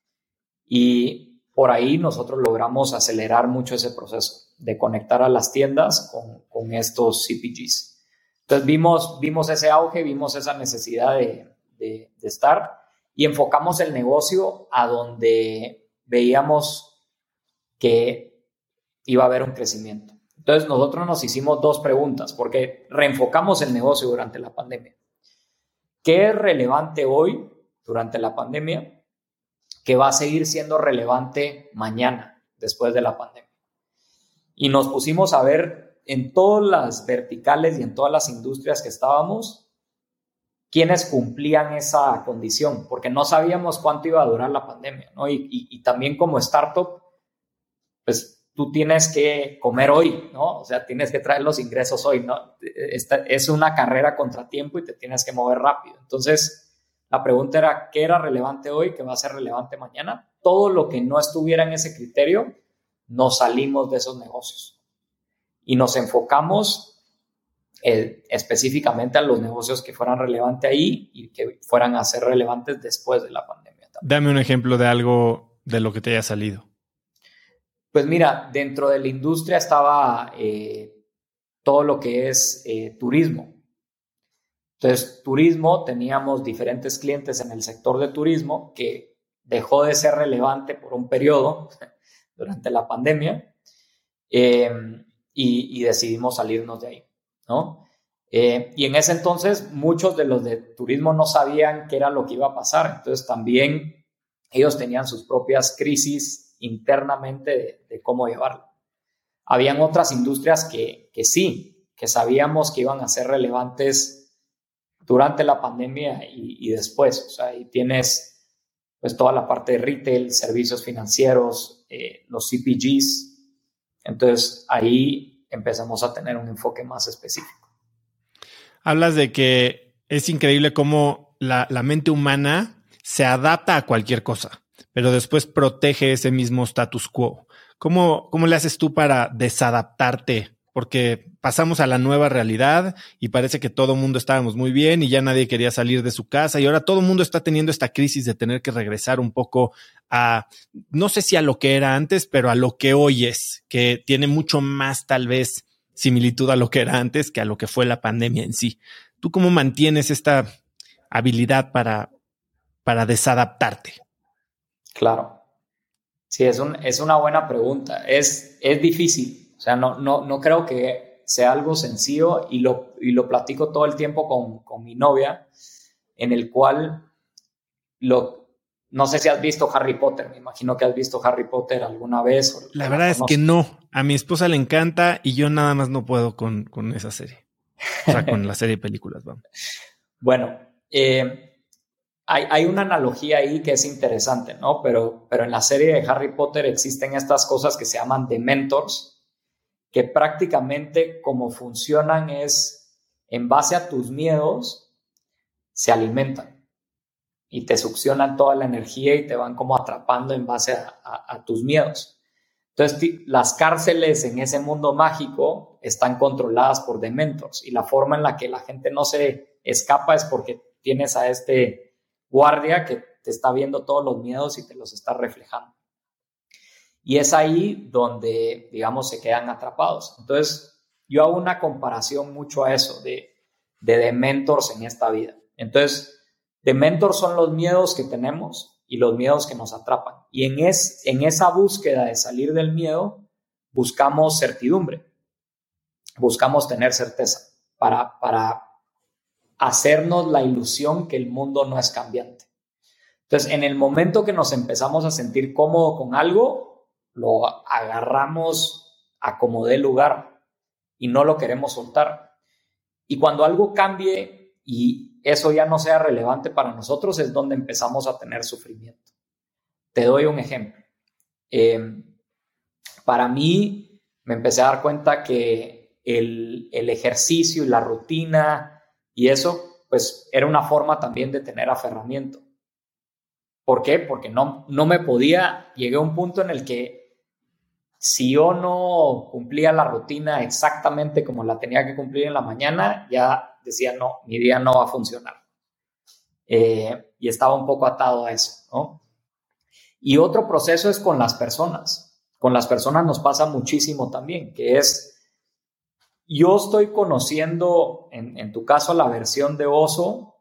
Y por ahí nosotros logramos acelerar mucho ese proceso de conectar a las tiendas con, con estos C P Gs. Entonces vimos, vimos ese auge, vimos esa necesidad de, de, de estar y enfocamos el negocio a donde veíamos que iba a haber un crecimiento. Entonces nosotros nos hicimos dos preguntas porque reenfocamos el negocio durante la pandemia. ¿Qué es relevante hoy durante la pandemia que va a seguir siendo relevante mañana después de la pandemia? Y nos pusimos a ver en todas las verticales y en todas las industrias que estábamos quiénes cumplían esa condición porque no sabíamos cuánto iba a durar la pandemia, ¿no? Y, y, y también como startup, pues tú tienes que comer hoy, ¿no? O sea, tienes que traer los ingresos hoy, ¿no? Esta es una carrera contra tiempo y te tienes que mover rápido. Entonces, la pregunta era, ¿qué era relevante hoy? ¿Qué va a ser relevante mañana? Todo lo que no estuviera en ese criterio, nos salimos de esos negocios. Y nos enfocamos eh, específicamente a los negocios que fueran relevantes ahí y que fueran a ser relevantes después de la pandemia también. Dame un ejemplo de algo de lo que te haya salido. Pues mira, dentro de la industria estaba eh, todo lo que es eh, turismo. Entonces, turismo, teníamos diferentes clientes en el sector de turismo que dejó de ser relevante por un periodo durante la pandemia eh, y, y decidimos salirnos de ahí, ¿no? Eh, y en ese entonces, muchos de los de turismo no sabían qué era lo que iba a pasar. Entonces, también ellos tenían sus propias crisis internamente de, de cómo llevarlo. Habían otras industrias que, que sí, que sabíamos que iban a ser relevantes durante la pandemia y, y después. O sea, ahí tienes pues toda la parte de retail, servicios financieros, eh, los C P Gs. Entonces, ahí empezamos a tener un enfoque más específico. Hablas de que es increíble cómo la, la mente humana se adapta a cualquier cosa, pero después protege ese mismo status quo. ¿Cómo, cómo le haces tú para desadaptarte? Porque pasamos a la nueva realidad y parece que todo el mundo estábamos muy bien y ya nadie quería salir de su casa y ahora todo el mundo está teniendo esta crisis de tener que regresar un poco a, no sé si a lo que era antes, pero a lo que hoy es, que tiene mucho más tal vez similitud a lo que era antes que a lo que fue la pandemia en sí. ¿Tú cómo mantienes esta habilidad para, para desadaptarte? Claro. Sí, es, un, es una buena pregunta. Es, es difícil. O sea, no, no, no creo que sea algo sencillo y lo, y lo platico todo el tiempo con, con mi novia, en el cual lo, no sé si has visto Harry Potter. Me imagino que has visto Harry Potter alguna vez. O, la o verdad la es que no. A mi esposa le encanta y yo nada más no puedo con, con esa serie. O sea, con la serie de películas, vamos. Bueno, eh, Hay, hay una analogía ahí que es interesante, ¿no? Pero, pero en la serie de Harry Potter existen estas cosas que se llaman Dementors, que prácticamente como funcionan es, en base a tus miedos, se alimentan y te succionan toda la energía y te van como atrapando en base a, a, a tus miedos. Entonces, las cárceles en ese mundo mágico están controladas por Dementors y la forma en la que la gente no se escapa es porque tienes a este guardia que te está viendo todos los miedos y te los está reflejando. Y es ahí donde, digamos, se quedan atrapados. Entonces, yo hago una comparación mucho a eso de, de dementors en esta vida. Entonces, dementors son los miedos que tenemos y los miedos que nos atrapan. Y en, es, en esa búsqueda de salir del miedo, buscamos certidumbre, buscamos tener certeza para, para hacernos la ilusión que el mundo no es cambiante. Entonces, en el momento que nos empezamos a sentir cómodo con algo, lo agarramos a como dé lugar y no lo queremos soltar. Y cuando algo cambie y eso ya no sea relevante para nosotros, es donde empezamos a tener sufrimiento. Te doy un ejemplo. Eh, para mí, me empecé a dar cuenta que el, el ejercicio y la rutina y eso, pues era una forma también de tener aferramiento. ¿Por qué? Porque no, no me podía, llegué a un punto en el que si yo no cumplía la rutina exactamente como la tenía que cumplir en la mañana, ya decía, no, mi día no va a funcionar. Eh, y estaba un poco atado a eso, ¿no? Y otro proceso es con las personas. Con las personas nos pasa muchísimo también, que es, yo estoy conociendo, en, en tu caso, la versión de Oso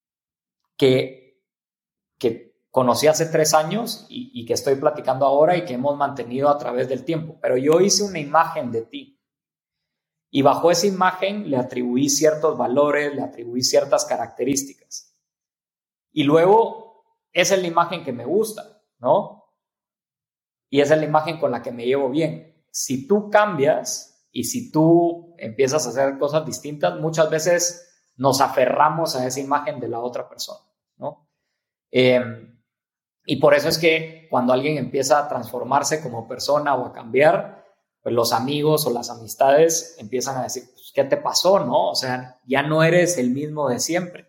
que, que conocí hace tres años y, y que estoy platicando ahora y que hemos mantenido a través del tiempo. Pero yo hice una imagen de ti y bajo esa imagen le atribuí ciertos valores, le atribuí ciertas características. Y luego esa es la imagen que me gusta, ¿no? Y esa es la imagen con la que me llevo bien. Si tú cambias y si tú empiezas a hacer cosas distintas, muchas veces nos aferramos a esa imagen de la otra persona, ¿no? Eh, Y por eso es que cuando alguien empieza a transformarse como persona o a cambiar, pues los amigos o las amistades empiezan a decir, pues, ¿qué te pasó, no? O sea, ya no eres el mismo de siempre.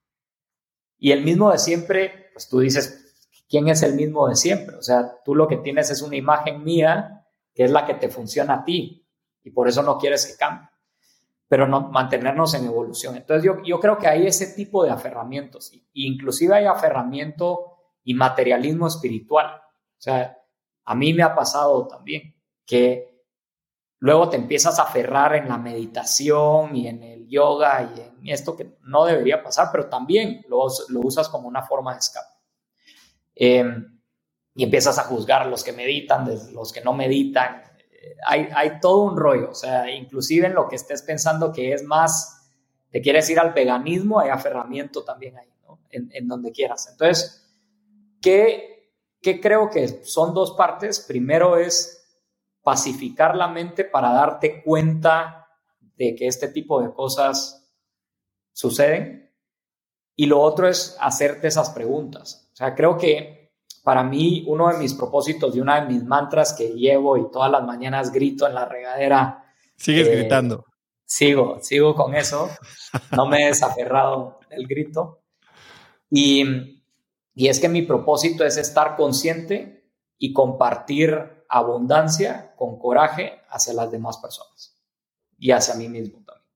Y el mismo de siempre, pues tú dices, ¿quién es el mismo de siempre? O sea, tú lo que tienes es una imagen mía que es la que te funciona a ti y por eso no quieres que cambie. Pero no, mantenernos en evolución. Entonces yo, yo creo que hay ese tipo de aferramientos. Inclusive hay aferramiento y materialismo espiritual. O sea, a mí me ha pasado también que luego te empiezas a aferrar en la meditación y en el yoga y en esto que no debería pasar, pero también lo, lo usas como una forma de escape. Eh, y empiezas a juzgar a los que meditan, de los que no meditan. Eh, hay, hay todo un rollo. O sea, inclusive en lo que estés pensando que es más, te quieres ir al veganismo, hay aferramiento también ahí, ¿no? En, en donde quieras. Entonces, ¿Qué, ¿Qué creo que son dos partes? Primero es pacificar la mente para darte cuenta de que este tipo de cosas suceden. Y lo otro es hacerte esas preguntas. O sea, creo que para mí uno de mis propósitos y una de mis mantras que llevo y todas las mañanas grito en la regadera. Sigues eh, gritando. Sigo, sigo con eso. No me he desaferrado del grito. Y... Y es que mi propósito es estar consciente y compartir abundancia con coraje hacia las demás personas y hacia mí mismo también.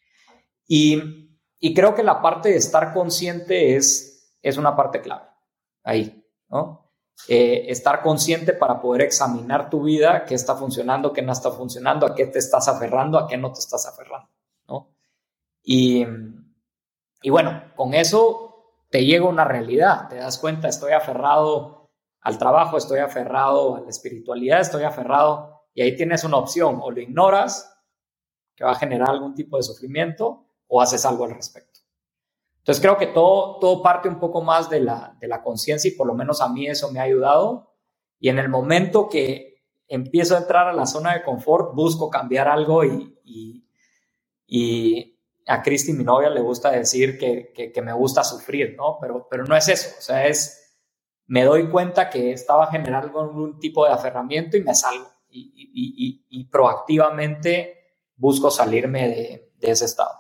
Y, y creo que la parte de estar consciente es, es una parte clave ahí, ¿no? Eh, estar consciente para poder examinar tu vida, qué está funcionando, qué no está funcionando, a qué te estás aferrando, a qué no te estás aferrando, ¿no? Y, y bueno, con eso te llega una realidad, te das cuenta, estoy aferrado al trabajo, estoy aferrado a la espiritualidad, estoy aferrado, y ahí tienes una opción, o lo ignoras, que va a generar algún tipo de sufrimiento, o haces algo al respecto. Entonces creo que todo, todo parte un poco más de la, de la conciencia, y por lo menos a mí eso me ha ayudado, y en el momento que empiezo a entrar a la zona de confort, busco cambiar algo, y, y, y a Cristi, mi novia, le gusta decir que, que, que me gusta sufrir, ¿no? Pero, pero no es eso. O sea, es, me doy cuenta que estaba generando algún tipo de aferramiento y me salgo. Y, y, y, y proactivamente busco salirme de, de ese estado.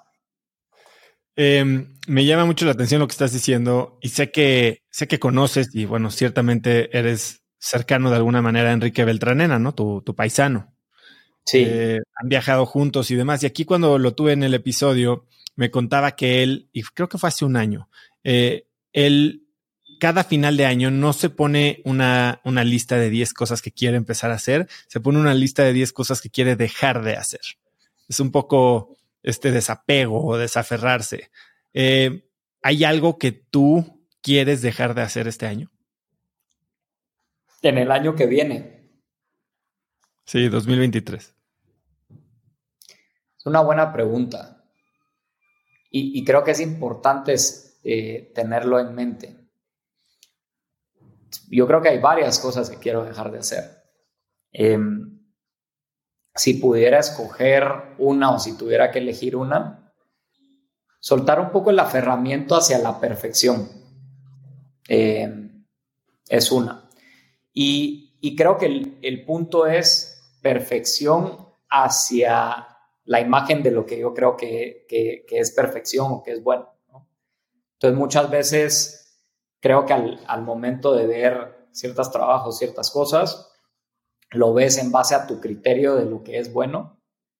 Eh, me llama mucho la atención lo que estás diciendo y sé que, sé que conoces y, bueno, ciertamente eres cercano de alguna manera a Enrique Beltranena, ¿no? Tu, tu paisano. Sí. Eh, han viajado juntos y demás. Y aquí cuando lo tuve en el episodio, me contaba que él, y creo que fue hace un año, eh, él cada final de año no se pone una, una lista de diez cosas que quiere empezar a hacer, se pone una lista de diez cosas que quiere dejar de hacer. Es un poco este desapego o desaferrarse. Eh, ¿Hay algo que tú quieres dejar de hacer este año? En el año que viene. Sí, dos mil veintitrés. Es una buena pregunta. Y, y creo que es importante eh, tenerlo en mente. Yo creo que hay varias cosas que quiero dejar de hacer. Eh, si pudiera escoger una o si tuviera que elegir una, soltar un poco el aferramiento hacia la perfección. Eh, es una. Y, y creo que el, el punto es perfección hacia la imagen de lo que yo creo que, que, que es perfección o que es bueno, ¿no? Entonces, muchas veces creo que al, al momento de ver ciertos trabajos, ciertas cosas, lo ves en base a tu criterio de lo que es bueno.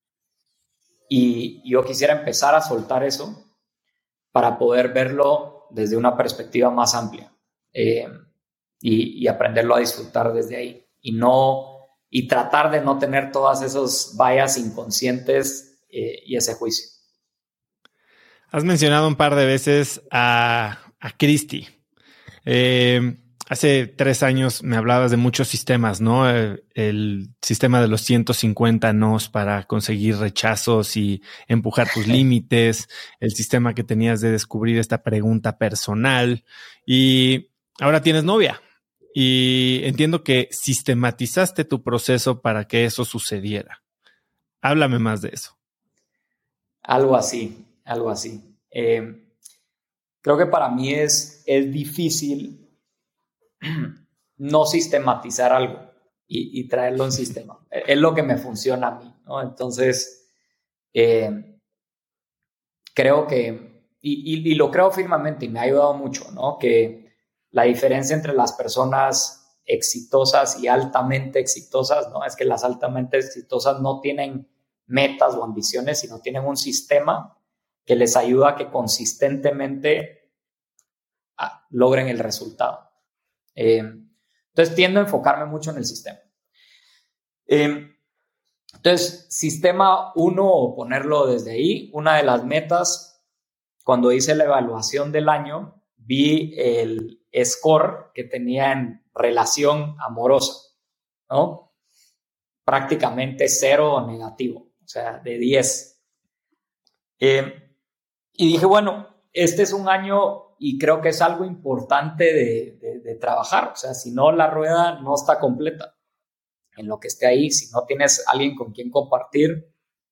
Y yo quisiera empezar a soltar eso para poder verlo desde una perspectiva más amplia eh, y, y aprenderlo a disfrutar desde ahí. Y, no, y tratar de no tener todas esos bias inconscientes eh, y ese juicio. Has mencionado un par de veces a, a Christy. Eh, hace tres años me hablabas de muchos sistemas, ¿no? El, el sistema de los ciento cincuenta nos para conseguir rechazos y empujar tus límites, el sistema que tenías de descubrir esta pregunta personal, y ahora tienes novia y entiendo que sistematizaste tu proceso para que eso sucediera. Háblame más de eso. Algo así, algo así. Eh, creo que para mí es, es difícil no sistematizar algo y, y traerlo en sistema. Es lo que me funciona a mí, ¿no? Entonces, eh, creo que, y, y, y lo creo firmemente y me ha ayudado mucho, ¿no? Que la diferencia entre las personas exitosas y altamente exitosas, ¿no? Es que las altamente exitosas no tienen metas o ambiciones, sino tienen un sistema que les ayuda a que consistentemente ah, logren el resultado. Eh, entonces tiendo a enfocarme mucho en el sistema. Eh, entonces, sistema uno, o ponerlo desde ahí, una de las metas, cuando hice la evaluación del año, vi el score que tenía en relación amorosa, ¿no? Prácticamente cero o negativo, o sea, de diez. Eh, y dije, bueno, este es un año y creo que es algo importante de, de, de trabajar. O sea, si no, la rueda no está completa en lo que esté ahí. Si no tienes alguien con quien compartir,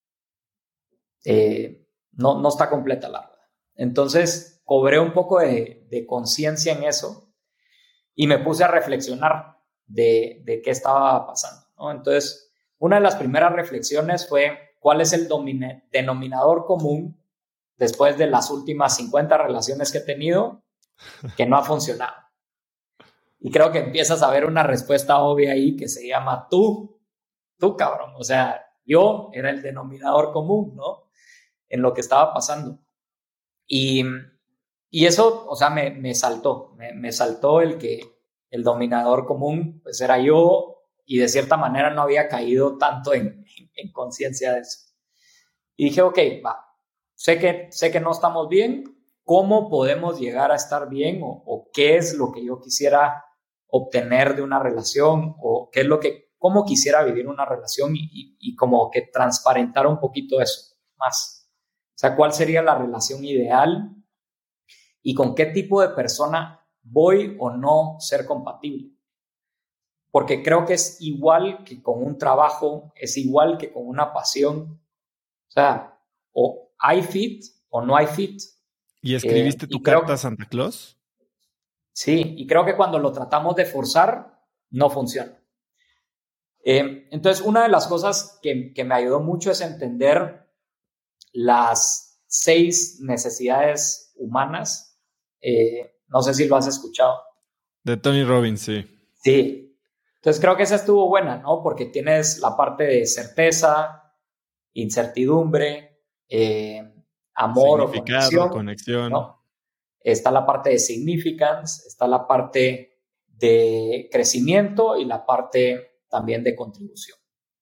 eh, no, no está completa la rueda. Entonces, cobré un poco de, de conciencia en eso y me puse a reflexionar de, de qué estaba pasando, ¿no? Entonces, una de las primeras reflexiones fue cuál es el domine, denominador común después de las últimas cincuenta relaciones que he tenido que no ha funcionado. Y creo que empiezas a ver una respuesta obvia ahí que se llama tú, tú cabrón. O sea, yo era el denominador común, ¿no? En lo que estaba pasando. Y, y eso, o sea, me, me saltó, me, me saltó el que el dominador común pues era yo y de cierta manera no había caído tanto en, en, en conciencia de eso. Y dije, ok, va, sé que, sé que no estamos bien, ¿cómo podemos llegar a estar bien? O, o qué es lo que yo quisiera obtener de una relación, o qué es lo que, cómo quisiera vivir una relación y, y, y como que transparentar un poquito eso más. O sea, ¿cuál sería la relación ideal? Y con qué tipo de persona voy o no ser compatible. Porque creo que es igual que con un trabajo, es igual que con una pasión. O sea, o hay fit o no hay fit. ¿Y escribiste eh, tu y carta creo, a Santa Claus? Sí, y creo que cuando lo tratamos de forzar, no funciona. Eh, entonces, una de las cosas que, que me ayudó mucho es entender las seis necesidades humanas. Eh, no sé si lo has escuchado. De Tony Robbins, sí. Sí. Entonces, creo que esa estuvo buena, ¿no? Porque tienes la parte de certeza, incertidumbre, eh, amor o conexión, conexión. ¿no? está la parte de significance, está la parte de crecimiento y la parte también de contribución.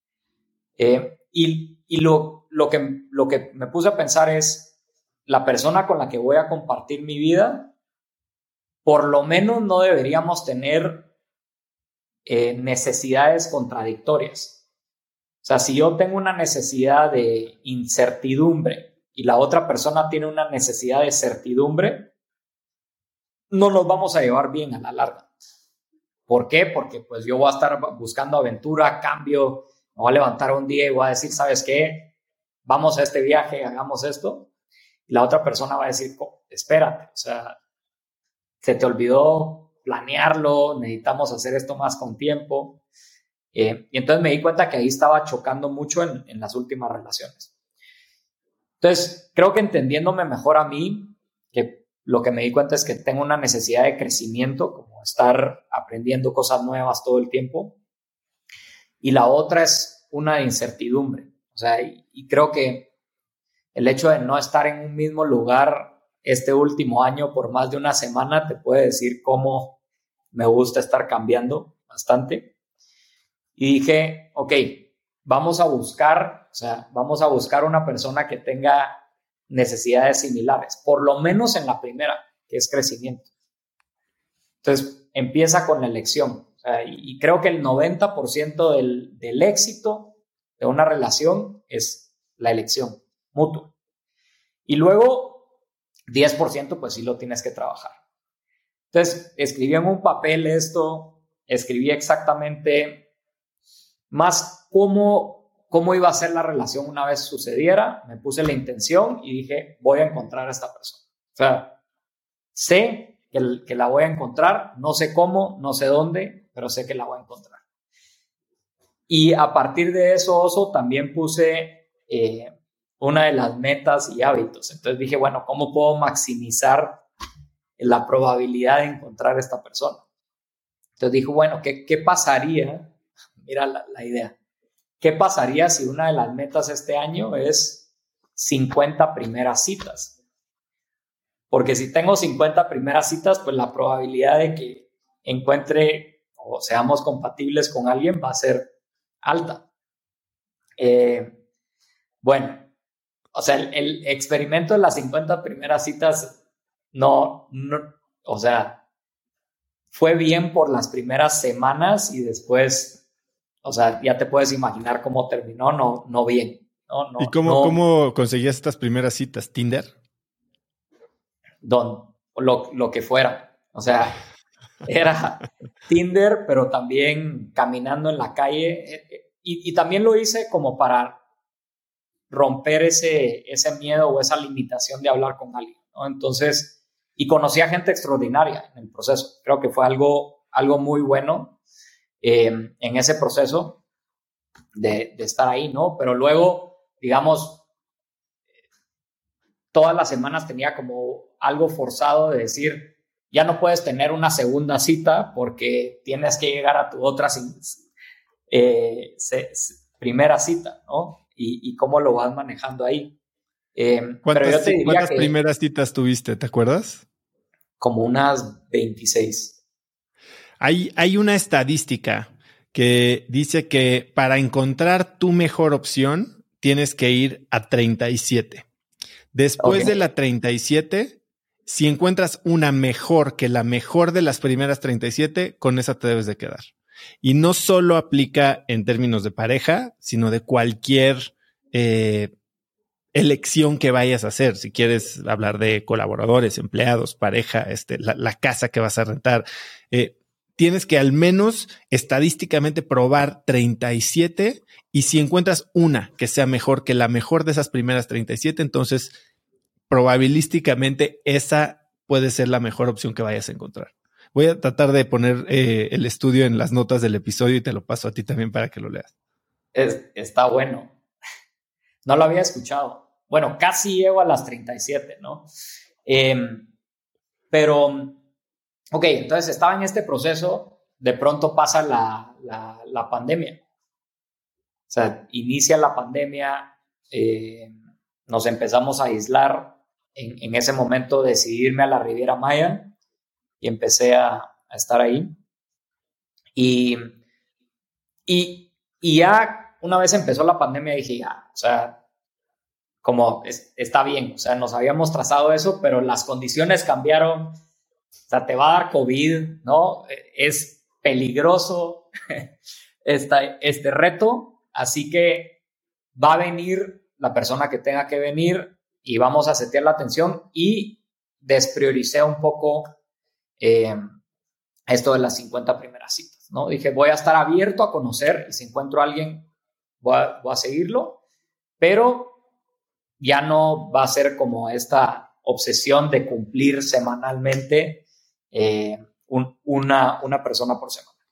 Eh, y y lo, lo, que, lo que me puse a pensar es, la persona con la que voy a compartir mi vida, por lo menos no deberíamos tener eh, necesidades contradictorias. O sea, si yo tengo una necesidad de incertidumbre y la otra persona tiene una necesidad de certidumbre, no nos vamos a llevar bien a la larga. ¿Por qué? Porque pues yo voy a estar buscando aventura, cambio, me voy a levantar un día y voy a decir, ¿sabes qué? Vamos a este viaje, hagamos esto. Y la otra persona va a decir, espérate, o sea, se te olvidó planearlo, necesitamos hacer esto más con tiempo. Eh, y entonces me di cuenta que ahí estaba chocando mucho en, en las últimas relaciones. Entonces, creo que entendiéndome mejor a mí, que lo que me di cuenta es que tengo una necesidad de crecimiento, como estar aprendiendo cosas nuevas todo el tiempo. Y la otra es una de incertidumbre. O sea, y, y creo que el hecho de no estar en un mismo lugar este último año por más de una semana te puede decir cómo me gusta estar cambiando bastante. Y dije, ok, vamos a buscar, o sea, vamos a buscar una persona que tenga necesidades similares, por lo menos en la primera, que es crecimiento. Entonces, empieza con la elección. O sea, y, y creo que el noventa por ciento del, del éxito de una relación es la elección mutua. Y luego, diez por ciento, pues sí lo tienes que trabajar. Entonces, escribí en un papel esto, escribí exactamente más cómo, cómo iba a ser la relación una vez sucediera. Me puse la intención y dije, voy a encontrar a esta persona. O sea, sé que, que la voy a encontrar, no sé cómo, no sé dónde, pero sé que la voy a encontrar. Y a partir de eso, Oso, también puse eh, una de las metas y hábitos. Entonces dije, bueno, ¿cómo puedo maximizar la probabilidad de encontrar a esta persona? Entonces dije, bueno, ¿qué, qué pasaría? Mira la, la idea. ¿Qué pasaría si una de las metas este año es cincuenta primeras citas? Porque si tengo cincuenta primeras citas, pues la probabilidad de que encuentre o seamos compatibles con alguien va a ser alta. Eh, bueno, o sea, el, el experimento de las cincuenta primeras citas no, no, o sea, fue bien por las primeras semanas y después, o sea, ya te puedes imaginar cómo terminó, no, no bien. No, no, ¿Y cómo, no, cómo conseguías estas primeras citas? ¿Tinder? Don, lo, lo que fuera. O sea, era Tinder, pero también caminando en la calle. Y, y también lo hice como para romper ese, ese miedo o esa limitación de hablar con alguien, ¿no? Entonces, y conocí a gente extraordinaria en el proceso. Creo que fue algo, algo muy bueno eh, en ese proceso de, de estar ahí, ¿no? Pero luego, digamos, todas las semanas tenía como algo forzado de decir, ya no puedes tener una segunda cita porque tienes que llegar a tu otra eh, se, se, primera cita, ¿no? Y, y cómo lo vas manejando ahí. Eh, ¿Cuántas, pero yo te diría ¿cuántas que primeras citas tuviste? ¿Te acuerdas? Como unas veintiséis. Hay, hay una estadística que dice que para encontrar tu mejor opción tienes que ir a treinta y siete. Después okay. de la treinta y siete, si encuentras una mejor que la mejor de las primeras treinta y siete, con esa te debes de quedar. Y no solo aplica en términos de pareja, sino de cualquier eh, elección que vayas a hacer. Si quieres hablar de colaboradores, empleados, pareja, este, la, la casa que vas a rentar, eh, tienes que al menos estadísticamente probar treinta y siete, y si encuentras una que sea mejor que la mejor de esas primeras treinta y siete, entonces probabilísticamente esa puede ser la mejor opción que vayas a encontrar. Voy a tratar de poner eh, el estudio en las notas del episodio y te lo paso a ti también para que lo leas. Es, está bueno. No lo había escuchado. Bueno, casi llego a las treinta y siete, ¿no? Eh, pero, ok, entonces estaba en este proceso, de pronto pasa la, la, la pandemia. O sea, inicia la pandemia, eh, nos empezamos a aislar, en, en ese momento decidí irme a la Riviera Maya y empecé a, a estar ahí. Y, y, y ya una vez empezó la pandemia dije, ya, o sea, como es, está bien, o sea, nos habíamos trazado eso, pero las condiciones cambiaron, o sea, te va a dar COVID, ¿no? Es peligroso esta, este reto, así que va a venir la persona que tenga que venir y vamos a setear la atención y desprioricé un poco eh, esto de las cincuenta primeras citas, ¿no? Dije, voy a estar abierto a conocer y si encuentro a alguien, voy a, voy a seguirlo, pero ya no va a ser como esta obsesión de cumplir semanalmente eh, un, una, una persona por semana.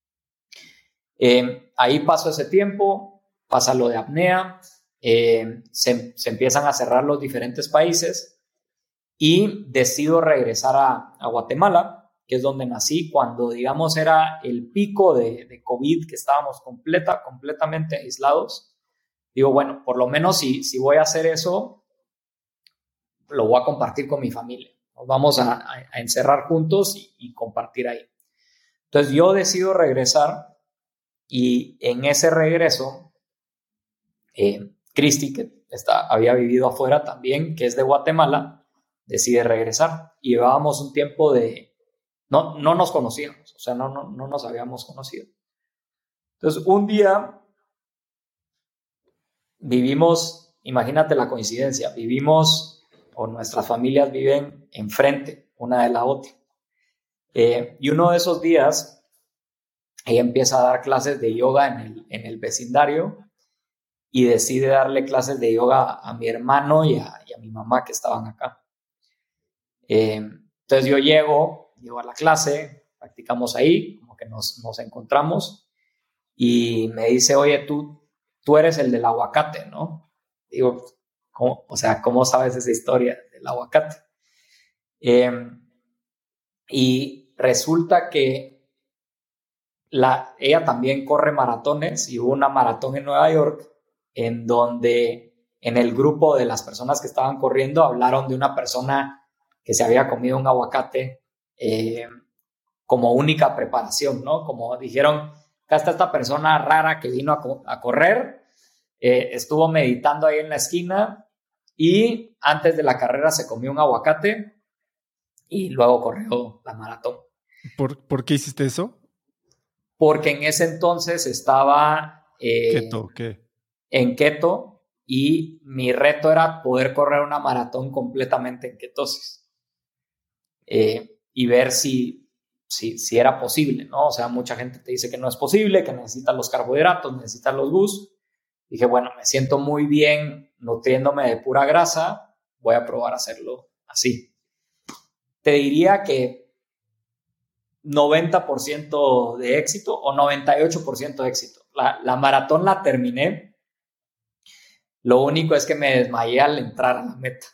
Eh, ahí pasó ese tiempo, pasa lo de apnea, eh, se, se empiezan a cerrar los diferentes países y decido regresar a, a Guatemala, que es donde nací, cuando, digamos, era el pico de, de COVID, que estábamos completa, completamente aislados. Digo, bueno, por lo menos si, si voy a hacer eso, lo voy a compartir con mi familia. Nos vamos a, a, a encerrar juntos y, y compartir ahí. Entonces yo decido regresar y en ese regreso, eh, Cristi, que está, había vivido afuera también, que es de Guatemala, decide regresar. Y llevábamos un tiempo de... No, no nos conocíamos, o sea, no, no, no nos habíamos conocido. Entonces un día... Vivimos, imagínate la coincidencia, vivimos o nuestras familias viven enfrente una de la otra. Eh, y uno de esos días, ella empieza a dar clases de yoga en el, en el vecindario y decide darle clases de yoga a mi hermano y a, y a mi mamá que estaban acá. Eh, entonces yo llego, llego a la clase, practicamos ahí, como que nos, nos encontramos y me dice, oye, tú... tú eres el del aguacate, ¿no? Digo, ¿cómo? O sea, ¿cómo sabes esa historia del aguacate? Eh, y resulta que la, ella también corre maratones y hubo una maratón en Nueva York en donde en el grupo de las personas que estaban corriendo hablaron de una persona que se había comido un aguacate eh, como única preparación, ¿no? Como dijeron... Acá está esta persona rara que vino a, co- a correr, eh, estuvo meditando ahí en la esquina y antes de la carrera se comió un aguacate y luego corrió la maratón. ¿Por, ¿por qué hiciste eso? Porque en ese entonces estaba eh, ¿Keto? ¿Qué? en keto y mi reto era poder correr una maratón completamente en ketosis eh, y ver si... Si, si era posible, ¿no? O sea, mucha gente te dice que no es posible, que necesitas los carbohidratos, necesitas los G U S. Dije, bueno, me siento muy bien nutriéndome de pura grasa, voy a probar a hacerlo así. Te diría que noventa por ciento de éxito o noventa y ocho por ciento de éxito. La, la maratón la terminé. Lo único es que me desmayé al entrar a la meta.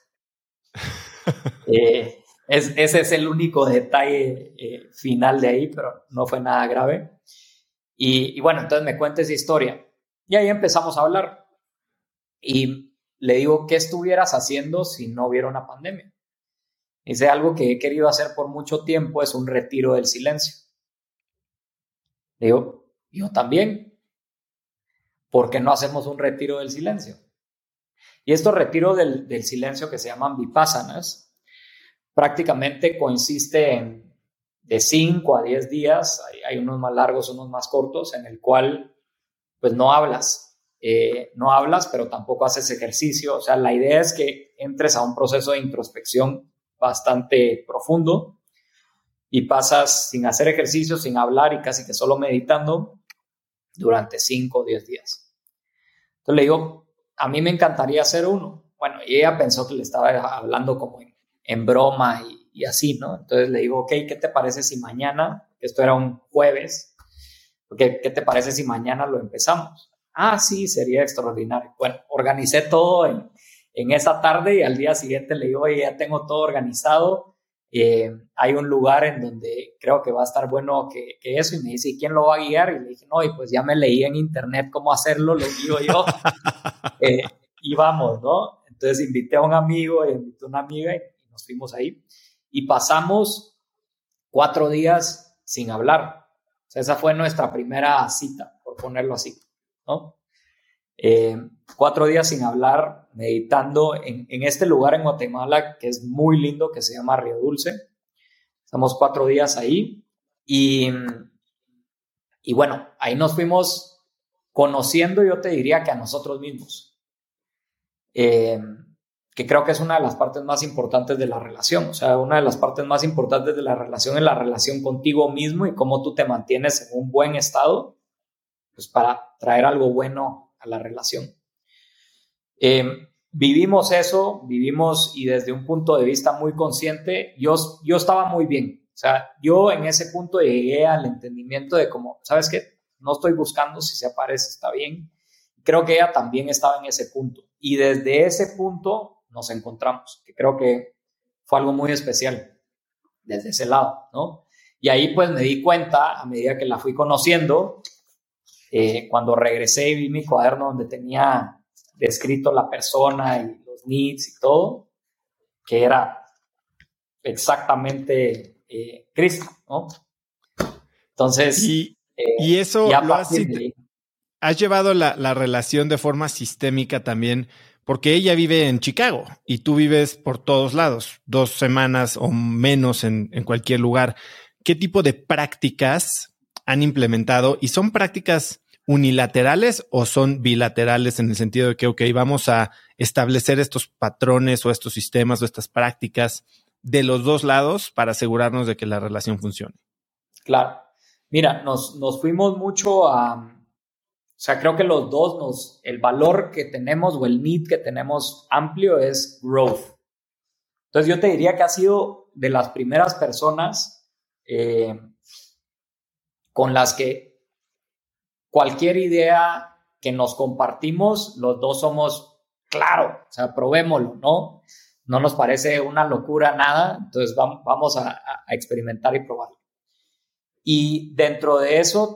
eh, Es, ese es el único detalle eh, final de ahí, pero no fue nada grave. Y, y bueno, entonces me cuenta esa historia. Y ahí empezamos a hablar. Y le digo, ¿qué estuvieras haciendo si no hubiera una pandemia? Dice, algo que he querido hacer por mucho tiempo es un retiro del silencio. Le digo, yo también. ¿Por qué no hacemos un retiro del silencio? Y estos retiros del, del silencio que se llaman vipassanas, prácticamente consiste en de cinco a diez días, hay, hay unos más largos, unos más cortos, en el cual pues no hablas, eh, no hablas, pero tampoco haces ejercicio. O sea, la idea es que entres a un proceso de introspección bastante profundo y pasas sin hacer ejercicio, sin hablar y casi que solo meditando durante cinco o diez días. Entonces le digo, a mí me encantaría hacer uno. Bueno, y ella pensó que le estaba hablando como en en broma y, y así, ¿no? Entonces le digo, ok, ¿qué te parece si mañana, esto era un jueves, ¿qué, qué te parece si mañana lo empezamos? Ah, sí, sería extraordinario. Bueno, organicé todo en, en esa tarde y al día siguiente le digo, oye, ya tengo todo organizado, eh, hay un lugar en donde creo que va a estar bueno que, que eso, y me dice, ¿y quién lo va a guiar? Y le dije, no, y pues ya me leí en internet cómo hacerlo, lo guío yo, eh, y vamos, ¿no? Entonces invité a un amigo, y invité a una amiga y nos fuimos ahí. Y pasamos cuatro días sin hablar. O sea, esa fue nuestra primera cita, por ponerlo así, ¿no? Eh, cuatro días sin hablar, meditando en, en este lugar en Guatemala que es muy lindo, que se llama Río Dulce. Estamos cuatro días ahí y, y bueno, ahí nos fuimos conociendo, yo te diría que a nosotros mismos, eh, que creo que es una de las partes más importantes de la relación. O sea, una de las partes más importantes de la relación es la relación contigo mismo y cómo tú te mantienes en un buen estado, pues para traer algo bueno a la relación. Eh, vivimos eso, vivimos y desde un punto de vista muy consciente, yo, yo estaba muy bien. O sea, yo en ese punto llegué al entendimiento de como, ¿sabes qué? No estoy buscando, si se aparece está bien. Creo que ella también estaba en ese punto. Y desde ese punto nos encontramos, que creo que fue algo muy especial desde ese lado, ¿no? Y ahí pues me di cuenta, a medida que la fui conociendo, eh, cuando regresé y vi mi cuaderno donde tenía descrito la persona y los needs y todo, que era exactamente eh, Cristo, ¿no? Entonces, y, eh, y eso ya lo has, de has llevado la, la relación de forma sistémica también, porque ella vive en Chicago y tú vives por todos lados, dos semanas o menos en, en cualquier lugar. ¿Qué tipo de prácticas han implementado? ¿Y son prácticas unilaterales o son bilaterales en el sentido de que, ok, vamos a establecer estos patrones o estos sistemas o estas prácticas de los dos lados para asegurarnos de que la relación funcione? Claro. Mira, nos, nos fuimos mucho a... O sea, creo que los dos, nos, el valor que tenemos o el need que tenemos amplio es growth. Entonces yo te diría que ha sido de las primeras personas eh, con las que cualquier idea que nos compartimos, los dos somos, claro, o sea, probémoslo, ¿no? No nos parece una locura nada, entonces vamos, vamos a, a experimentar y probarlo. Y dentro de eso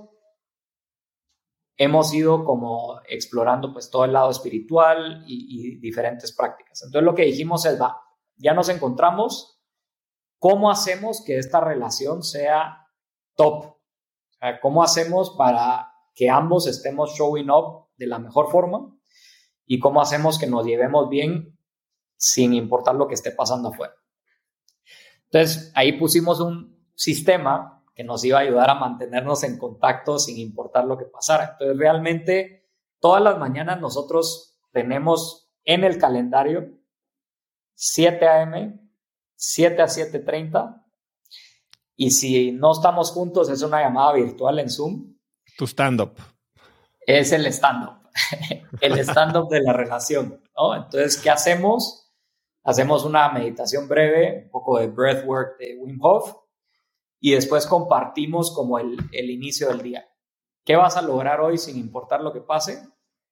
hemos ido como explorando pues todo el lado espiritual y, y diferentes prácticas. Entonces lo que dijimos es, va, ya nos encontramos, ¿cómo hacemos que esta relación sea top? O sea, ¿cómo hacemos para que ambos estemos showing up de la mejor forma? ¿Y cómo hacemos que nos llevemos bien sin importar lo que esté pasando afuera? Entonces ahí pusimos un sistema que nos iba a ayudar a mantenernos en contacto sin importar lo que pasara. Entonces, realmente, todas las mañanas nosotros tenemos en el calendario siete a eme, siete a siete treinta, y si no estamos juntos, es una llamada virtual en Zoom. Tu stand-up. Es el stand-up, el stand-up de la relación, ¿no? Entonces, ¿qué hacemos? Hacemos una meditación breve, un poco de breathwork de Wim Hof, y después compartimos como el, el inicio del día. ¿Qué vas a lograr hoy sin importar lo que pase?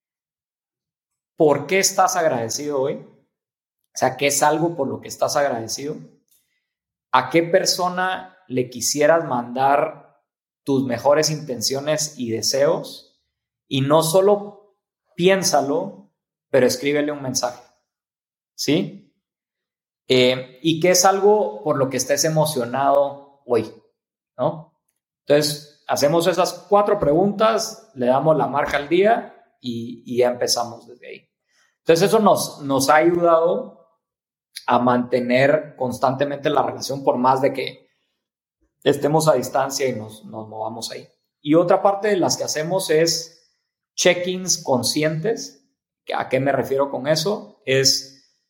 ¿Por qué estás agradecido hoy? O sea, ¿qué es algo por lo que estás agradecido? ¿A qué persona le quisieras mandar tus mejores intenciones y deseos? Y no solo piénsalo, pero escríbele un mensaje. ¿Sí? Eh, ¿Y qué es algo por lo que estés emocionado hoy? ¿No? Entonces, hacemos esas cuatro preguntas, le damos la marca al día y, y ya empezamos desde ahí. Entonces, eso nos, nos ha ayudado a mantener constantemente la relación por más de que estemos a distancia y nos, nos movamos ahí. Y otra parte de las que hacemos es check-ins conscientes. ¿A qué me refiero con eso? Es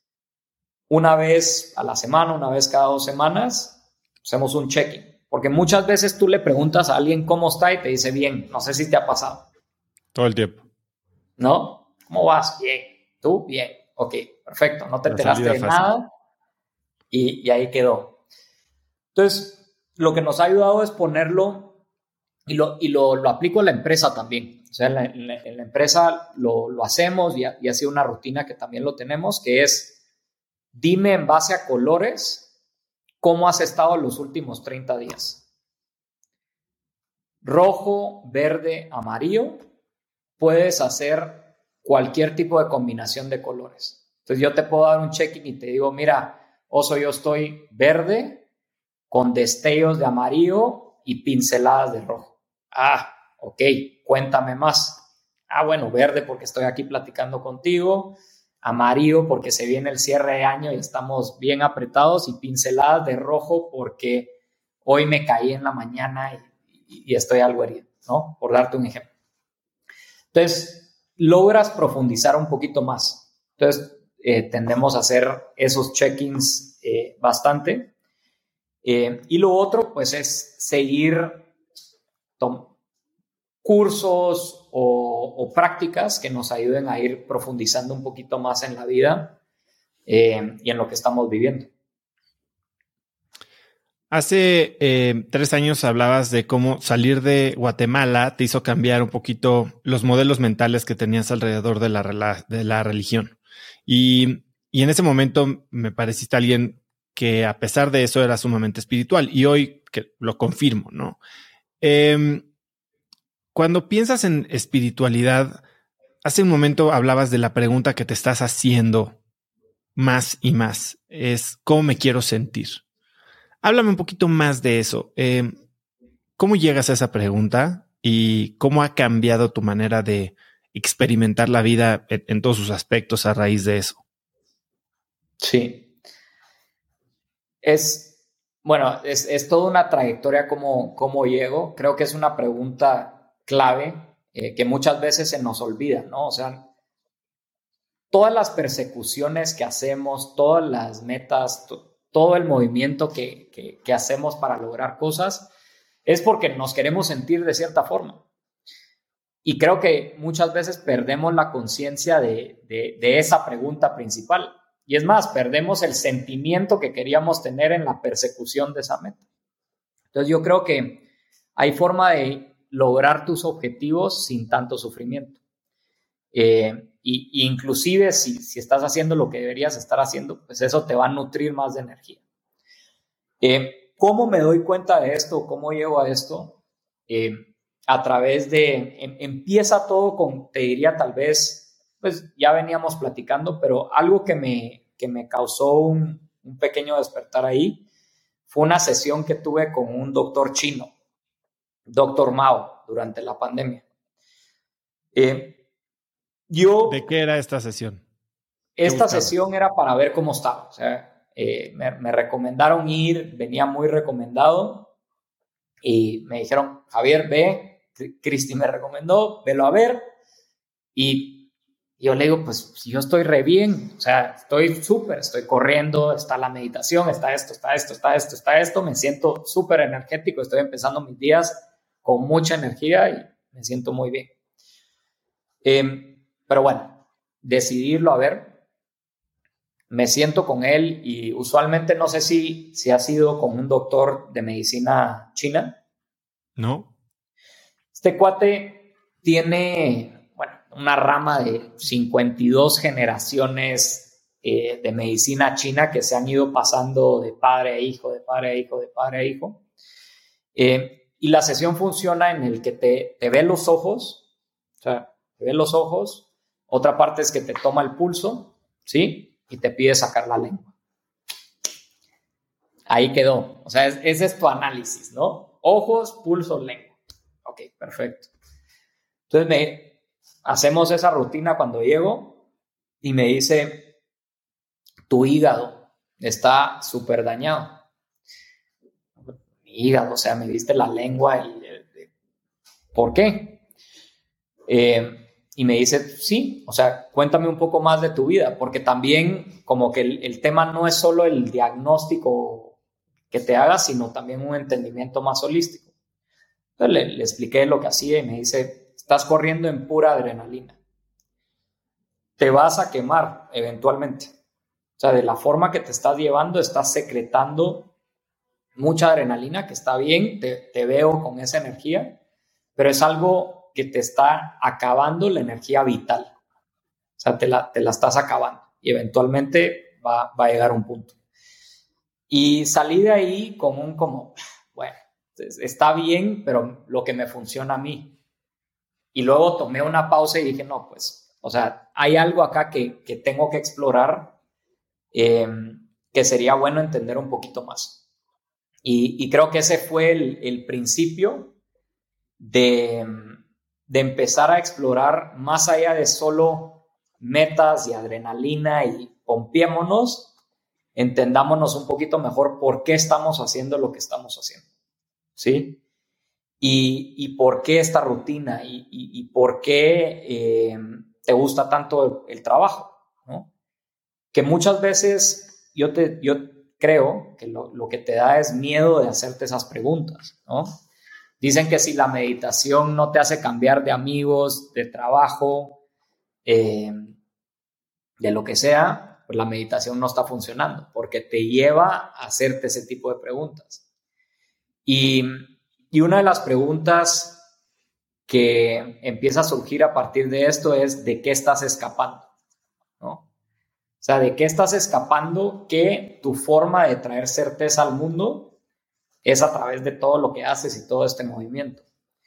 una vez a la semana, una vez cada dos semanas, hacemos un check-in. Porque muchas veces tú le preguntas a alguien cómo está y te dice bien. No sé si te ha pasado. Todo el tiempo. ¿No? ¿Cómo vas? Bien. ¿Tú? Bien. Ok, perfecto. No te enteraste de nada y, y ahí quedó. Entonces, lo que nos ha ayudado es ponerlo y lo, y lo, lo aplico en la empresa también. O sea, en la, en la, en la empresa lo, lo hacemos y ha, y ha sido una rutina que también lo tenemos, que es dime en base a colores cómo has estado los últimos treinta días. Rojo, verde, amarillo. Puedes hacer cualquier tipo de combinación de colores. Entonces yo te puedo dar un check-in y te digo, mira, Oso, yo estoy verde con destellos de amarillo y pinceladas de rojo. Ah, ok, cuéntame más. Ah, bueno, verde porque estoy aquí platicando contigo, amarillo porque se viene el cierre de año y estamos bien apretados, y pinceladas de rojo porque hoy me caí en la mañana y, y, y estoy algo herido, ¿no? Por darte un ejemplo. Entonces, logras profundizar un poquito más. Entonces, eh, tendemos a hacer esos check-ins eh, bastante. Eh, y lo otro, pues, es seguir tom- cursos o, o prácticas que nos ayuden a ir profundizando un poquito más en la vida eh, y en lo que estamos viviendo. Hace eh, tres años hablabas de cómo salir de Guatemala te hizo cambiar un poquito los modelos mentales que tenías alrededor de la, de la religión. Y, y en ese momento me pareciste alguien que a pesar de eso era sumamente espiritual, y hoy que lo confirmo, ¿no? Eh, cuando piensas en espiritualidad, hace un momento hablabas de la pregunta que te estás haciendo más y más, es ¿cómo me quiero sentir? Háblame un poquito más de eso. Eh, ¿Cómo llegas a esa pregunta y cómo ha cambiado tu manera de experimentar la vida en, en todos sus aspectos a raíz de eso? Sí. Es, bueno, es, es toda una trayectoria cómo, cómo llego. Creo que es una pregunta clave eh, que muchas veces se nos olvida, ¿no? O sea, todas las persecuciones que hacemos, todas las metas, to, todo el movimiento que, que, que hacemos para lograr cosas, es porque nos queremos sentir de cierta forma. Y creo que muchas veces perdemos la conciencia de, de, de esa pregunta principal. Y es más, perdemos el sentimiento que queríamos tener en la persecución de esa meta. Entonces yo creo que hay forma de lograr tus objetivos sin tanto sufrimiento. Eh, y, y inclusive si, si estás haciendo lo que deberías estar haciendo, pues eso te va a nutrir más de energía. Eh, ¿Cómo me doy cuenta de esto? ¿Cómo llego a esto? Eh, a través de, em, empieza todo con, te diría tal vez, pues ya veníamos platicando, pero algo que me, que me causó un, un pequeño despertar ahí fue una sesión que tuve con un doctor chino, doctor Mao, durante la pandemia. Eh, yo, ¿De qué era esta sesión? Esta sesión era para ver cómo estaba, o sea, eh, me, me recomendaron ir, venía muy recomendado y me dijeron, Javier, ve, Cristi me recomendó, velo a ver. Y yo le digo, pues yo estoy re bien, o sea, estoy súper, estoy corriendo, está la meditación, está esto, está esto, está esto, está esto, me siento súper energético, estoy empezando mis días con mucha energía y me siento muy bien. Eh, pero bueno, decidí irlo a ver. Me siento con él y usualmente no sé si, si ha sido con un doctor de medicina china. No. Este cuate tiene, bueno, una rama de cincuenta y dos generaciones eh, de medicina china que se han ido pasando de padre a hijo, de padre a hijo, de padre a hijo. Eh, y la sesión funciona en el que te, te ve los ojos, o sea, te ve los ojos. Otra parte es que te toma el pulso, ¿sí? Y te pide sacar la lengua. Ahí quedó. O sea, ese es tu análisis, ¿no? Ojos, pulso, lengua. Ok, perfecto. Entonces me, hacemos esa rutina cuando llego y me dice, tu hígado está súper dañado. Mi hígado, o sea, me diste la lengua. Y, ¿por qué? Eh... Y me dice, sí, o sea, cuéntame un poco más de tu vida, porque también como que el, el tema no es solo el diagnóstico que te hagas, sino también un entendimiento más holístico. Entonces le, le expliqué lo que hacía y me dice, estás corriendo en pura adrenalina. Te vas a quemar eventualmente. O sea, de la forma que te estás llevando, estás secretando mucha adrenalina, que está bien, te, te veo con esa energía, pero es algo que te está acabando la energía vital. O sea, te la, te la estás acabando y eventualmente va, va a llegar un punto. Y salí de ahí con un como, bueno, está bien, pero lo que me funciona a mí. Y luego tomé una pausa y dije, no, pues O sea, hay algo acá que, que tengo que explorar eh, que sería bueno entender un poquito más. Y, y creo que ese fue el, el principio de, de empezar a explorar más allá de solo metas y adrenalina y pompiémonos, entendámonos un poquito mejor por qué estamos haciendo lo que estamos haciendo, ¿sí? Y, y por qué esta rutina y, y, y por qué eh, te gusta tanto el, el trabajo, ¿no? Que muchas veces yo, te, yo creo que lo, lo que te da es miedo de hacerte esas preguntas, ¿no? Dicen que si la meditación no te hace cambiar de amigos, de trabajo, eh, de lo que sea, pues la meditación no está funcionando porque te lleva a hacerte ese tipo de preguntas. Y, y una de las preguntas que empieza a surgir a partir de esto es ¿de qué estás escapando? ¿No? O sea, ¿de qué estás escapando que tu forma de traer certeza al mundo es a través de todo lo que haces y todo este movimiento?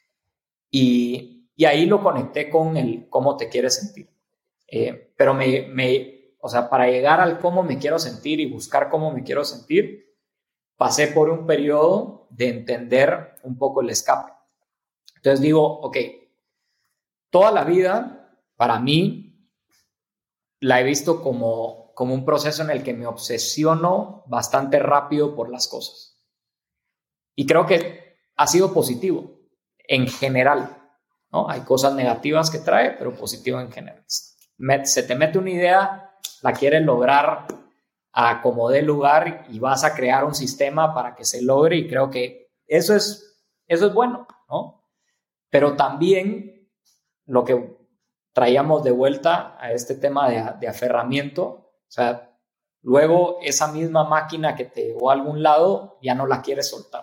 Y, y ahí lo conecté con el cómo te quieres sentir. Eh, pero me, me, o sea, para llegar al cómo me quiero sentir y buscar cómo me quiero sentir, pasé por un periodo de entender un poco el escape. Entonces digo, ok, toda la vida, para mí, la he visto como, como un proceso en el que me obsesiono bastante rápido por las cosas. Y creo que ha sido positivo en general, ¿no? Hay cosas negativas que trae, pero positivo en general. Se te mete una idea, la quieres lograr a como dé lugar y vas a crear un sistema para que se logre y creo que eso es, eso es bueno, ¿no? Pero también lo que traíamos de vuelta a este tema de, de aferramiento, o sea, luego esa misma máquina que te llevó a algún lado ya no la quieres soltar.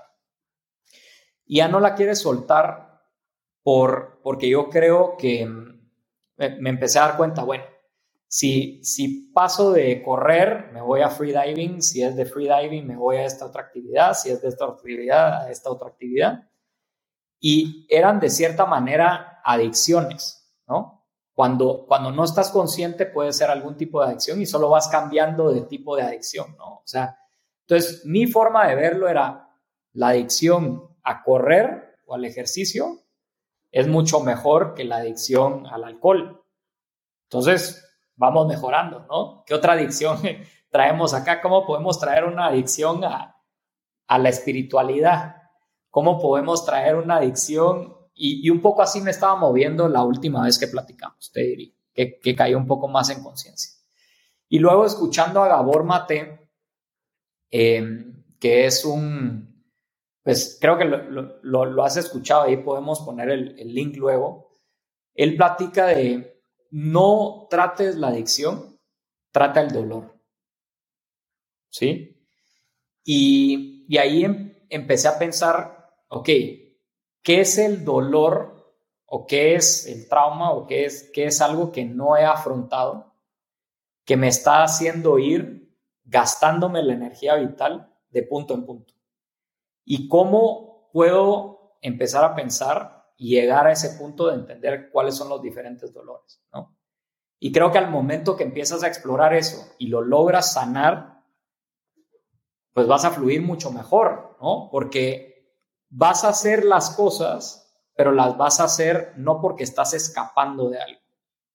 Y ya no la quieres soltar por, porque yo creo que me, me empecé a dar cuenta, bueno, si, si paso de correr, me voy a freediving, si es de freediving, me voy a esta otra actividad, si es de esta otra actividad, a esta otra actividad. Y eran de cierta manera adicciones, ¿no? Cuando, cuando no estás consciente puede ser algún tipo de adicción y solo vas cambiando de tipo de adicción, ¿no? O sea, entonces mi forma de verlo era la adicción a correr o al ejercicio es mucho mejor que la adicción al alcohol. Entonces, vamos mejorando, ¿no? ¿Qué otra adicción traemos acá? ¿Cómo podemos traer una adicción a, a la espiritualidad? ¿Cómo podemos traer una adicción? Y, y un poco así me estaba moviendo la última vez que platicamos, te diría, que, que caí un poco más en conciencia. Y luego escuchando a Gabor Maté, eh, que es un, pues creo que lo, lo, lo has escuchado, ahí podemos poner el, el link luego. Él platica de no trates la adicción, trata el dolor, ¿sí? Y, y ahí em, empecé a pensar, ok, ¿qué es el dolor o qué es el trauma o qué es, qué es algo que no he afrontado, que me está haciendo ir gastándome la energía vital de punto en punto? ¿Y cómo puedo empezar a pensar y llegar a ese punto de entender cuáles son los diferentes dolores, ¿no? Y creo que al momento que empiezas a explorar eso y lo logras sanar, pues vas a fluir mucho mejor, ¿no? Porque vas a hacer las cosas, pero las vas a hacer no porque estás escapando de algo,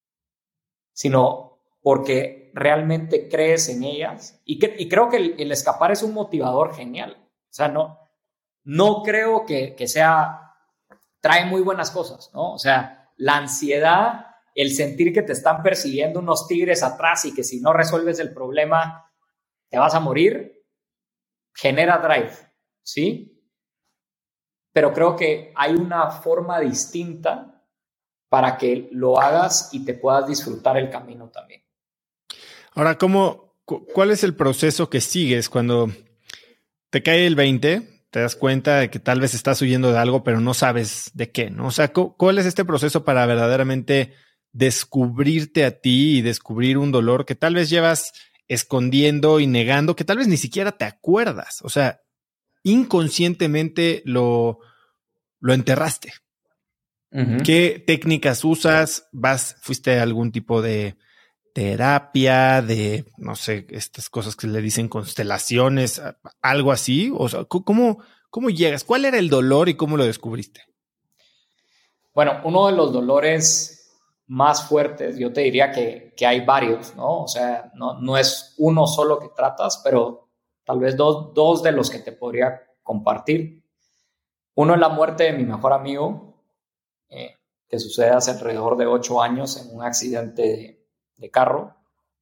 sino porque realmente crees en ellas. Y, que, y creo que el, el escapar es un motivador genial. O sea, no, no creo que, que sea, trae muy buenas cosas, ¿no? O sea, la ansiedad, el sentir que te están persiguiendo unos tigres atrás y que si no resuelves el problema te vas a morir, genera drive, ¿sí? Pero creo que hay una forma distinta para que lo hagas y te puedas disfrutar el camino también. Ahora, ¿cómo, cu- ¿cuál es el proceso que sigues cuando te cae el veinte? Te das cuenta de que tal vez estás huyendo de algo, pero no sabes de qué, ¿no? O sea, cu- ¿cuál es este proceso para verdaderamente descubrirte a ti y descubrir un dolor que tal vez llevas escondiendo y negando, que tal vez ni siquiera te acuerdas? O sea, inconscientemente lo, lo enterraste. Uh-huh. ¿Qué técnicas usas? ¿Vas, fuiste a algún tipo de terapia, de, no sé, estas cosas que le dicen constelaciones, algo así? O sea, ¿cómo, cómo llegas? ¿Cuál era el dolor y cómo lo descubriste? Bueno, uno de los dolores más fuertes, yo te diría que, que hay varios, ¿no? O sea, no, no es uno solo que tratas, pero tal vez dos, dos de los que te podría compartir. Uno es la muerte de mi mejor amigo, eh, que sucede hace alrededor de ocho años en un accidente de, de carro.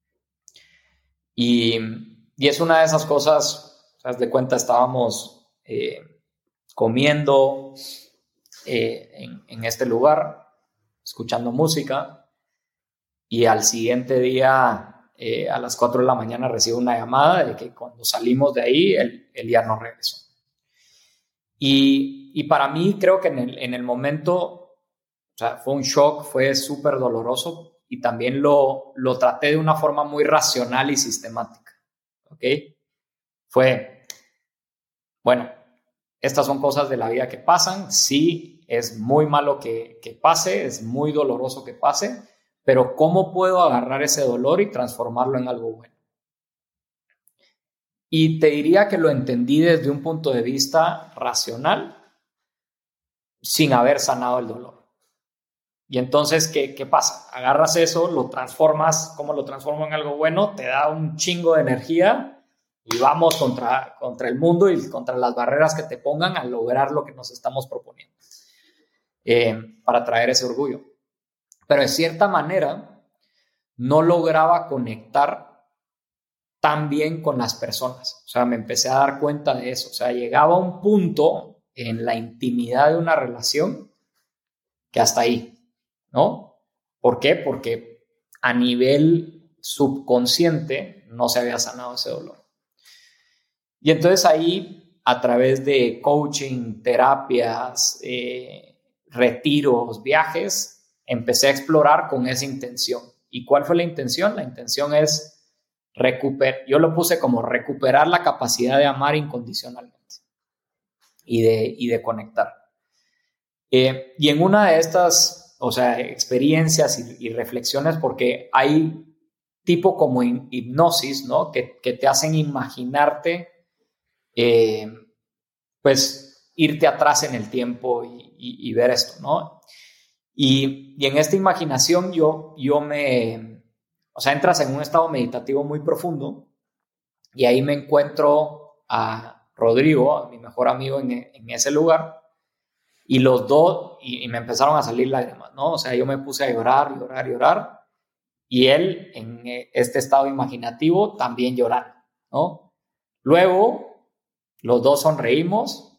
Y, y es una de esas cosas, haz de cuenta, estábamos eh, comiendo eh, en, en este lugar, escuchando música, y al siguiente día, eh, a las cuatro de la mañana, recibo una llamada de que cuando salimos de ahí, él, él ya no regresó. Y, y para mí, creo que en el, en el momento, o sea, fue un shock, fue súper doloroso, y también lo, lo traté de una forma muy racional y sistemática, ¿ok? Fue, bueno, estas son cosas de la vida que pasan, sí, es muy malo que, que pase, es muy doloroso que pase, pero ¿cómo puedo agarrar ese dolor y transformarlo en algo bueno? Y te diría que lo entendí desde un punto de vista racional, sin haber sanado el dolor. Y entonces, ¿qué, qué pasa? Agarras eso, lo transformas, ¿cómo lo transformo en algo bueno? Te da un chingo de energía y vamos contra, contra el mundo y contra las barreras que te pongan a lograr lo que nos estamos proponiendo eh, para traer ese orgullo. Pero de cierta manera no lograba conectar tan bien con las personas. O sea, me empecé a dar cuenta de eso. O sea, llegaba a un punto en la intimidad de una relación que hasta ahí, ¿no? ¿Por qué? Porque a nivel subconsciente no se había sanado ese dolor. Y entonces ahí, a través de coaching, terapias, eh, retiros, viajes, empecé a explorar con esa intención. ¿Y cuál fue la intención? La intención es recuperar, yo lo puse como recuperar la capacidad de amar incondicionalmente y de, y de conectar. Eh, y en una de estas, o sea, experiencias y, y reflexiones, porque hay tipo como in, hipnosis, ¿no? Que, que te hacen imaginarte, eh, pues, irte atrás en el tiempo y, y, y ver esto, ¿no? Y, y en esta imaginación yo, yo me, o sea, entras en un estado meditativo muy profundo y ahí me encuentro a Rodrigo, a mi mejor amigo en, en ese lugar. Y los dos, y, y me empezaron a salir lágrimas, ¿no? O sea, yo me puse a llorar, llorar, llorar. Y él, en este estado imaginativo, también llorando, ¿no? Luego, los dos sonreímos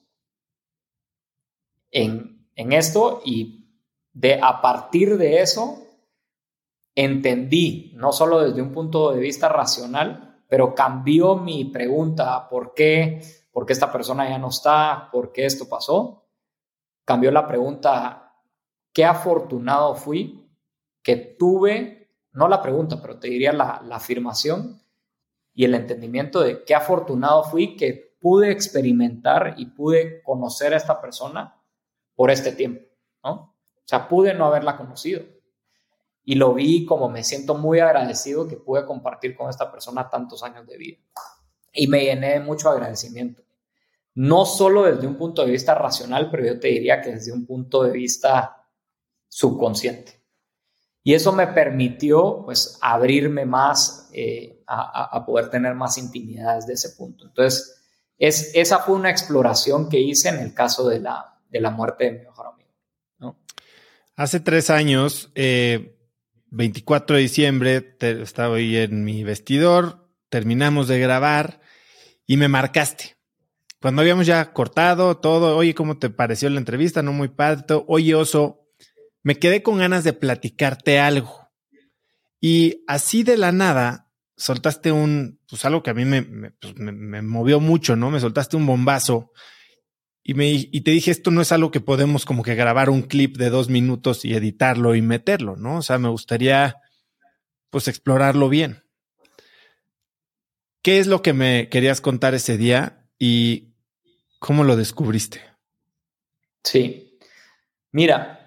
en, en esto y de, a partir de eso, entendí, no solo desde un punto de vista racional, pero cambió mi pregunta, ¿por qué? ¿Por qué esta persona ya no está? ¿Por qué esto pasó? Cambió la pregunta, ¿qué afortunado fui que tuve? No la pregunta, pero te diría la, la afirmación y el entendimiento de qué afortunado fui que pude experimentar y pude conocer a esta persona por este tiempo, ¿no? O sea, pude no haberla conocido. Y lo vi como me siento muy agradecido que pude compartir con esta persona tantos años de vida. Y me llené de mucho agradecimiento. No solo desde un punto de vista racional, pero yo te diría que desde un punto de vista subconsciente. Y eso me permitió, pues, abrirme más eh, a, a poder tener más intimidad desde ese punto. Entonces, es, esa fue una exploración que hice en el caso de la, de la muerte de mi mejor amigo, ¿no? Hace tres años, eh, veinticuatro de diciembre, te, estaba ahí en mi vestidor, terminamos de grabar y me marcaste. Cuando habíamos ya cortado todo, oye, ¿cómo te pareció la entrevista? No muy padre. Oye, Oso, me quedé con ganas de platicarte algo. Y así de la nada, soltaste un, pues algo que a mí me, me, pues me, me movió mucho, ¿no? Me soltaste un bombazo y, me, y te dije, esto no es algo que podemos como que grabar un clip de dos minutos y editarlo y meterlo, ¿no? O sea, me gustaría, pues, explorarlo bien. ¿Qué es lo que me querías contar ese día y cómo lo descubriste? Sí. Mira,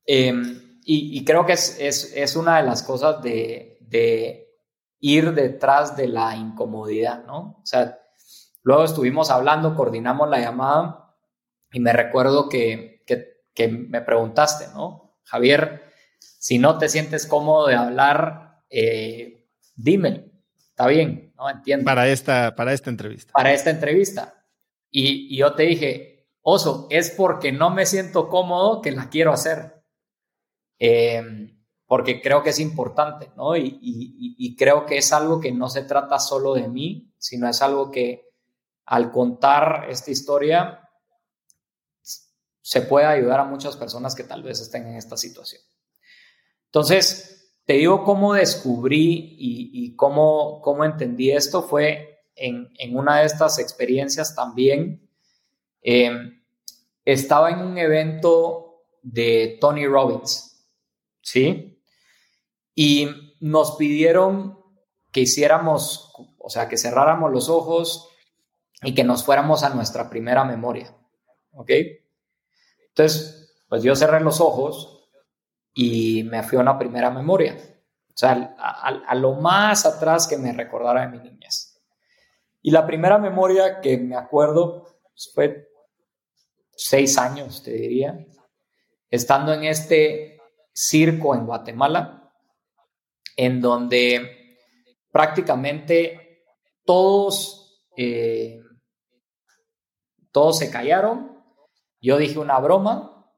Eh, y, y creo que es, es, es una de las cosas de, de ir detrás de la incomodidad, ¿no? O sea, luego estuvimos hablando, coordinamos la llamada y me recuerdo que, que, que me preguntaste, ¿no? Javier, si no te sientes cómodo de hablar, eh, dímelo, está bien, ¿no? Entiendo. Para esta, para esta entrevista. Para esta entrevista. Y, y yo te dije, Oso, es porque no me siento cómodo que la quiero hacer. Eh, porque creo que es importante, ¿no? Y, y, y creo que es algo que no se trata solo de mí, sino es algo que al contar esta historia se puede ayudar a muchas personas que tal vez estén en esta situación. Entonces, te digo cómo descubrí y, y cómo, cómo entendí esto fue en, en una de estas experiencias también. Eh, estaba en un evento de Tony Robbins, ¿sí? Y nos pidieron que hiciéramos, o sea, que cerráramos los ojos y que nos fuéramos a nuestra primera memoria, ¿ok? Entonces, pues yo cerré los ojos y me fui a una primera memoria, o sea, a, a, a lo más atrás que me recordara de mi niñez. Y la primera memoria que me acuerdo pues, fue seis años, te diría, estando en este circo en Guatemala, en donde prácticamente todos, eh, todos se callaron. Yo dije una broma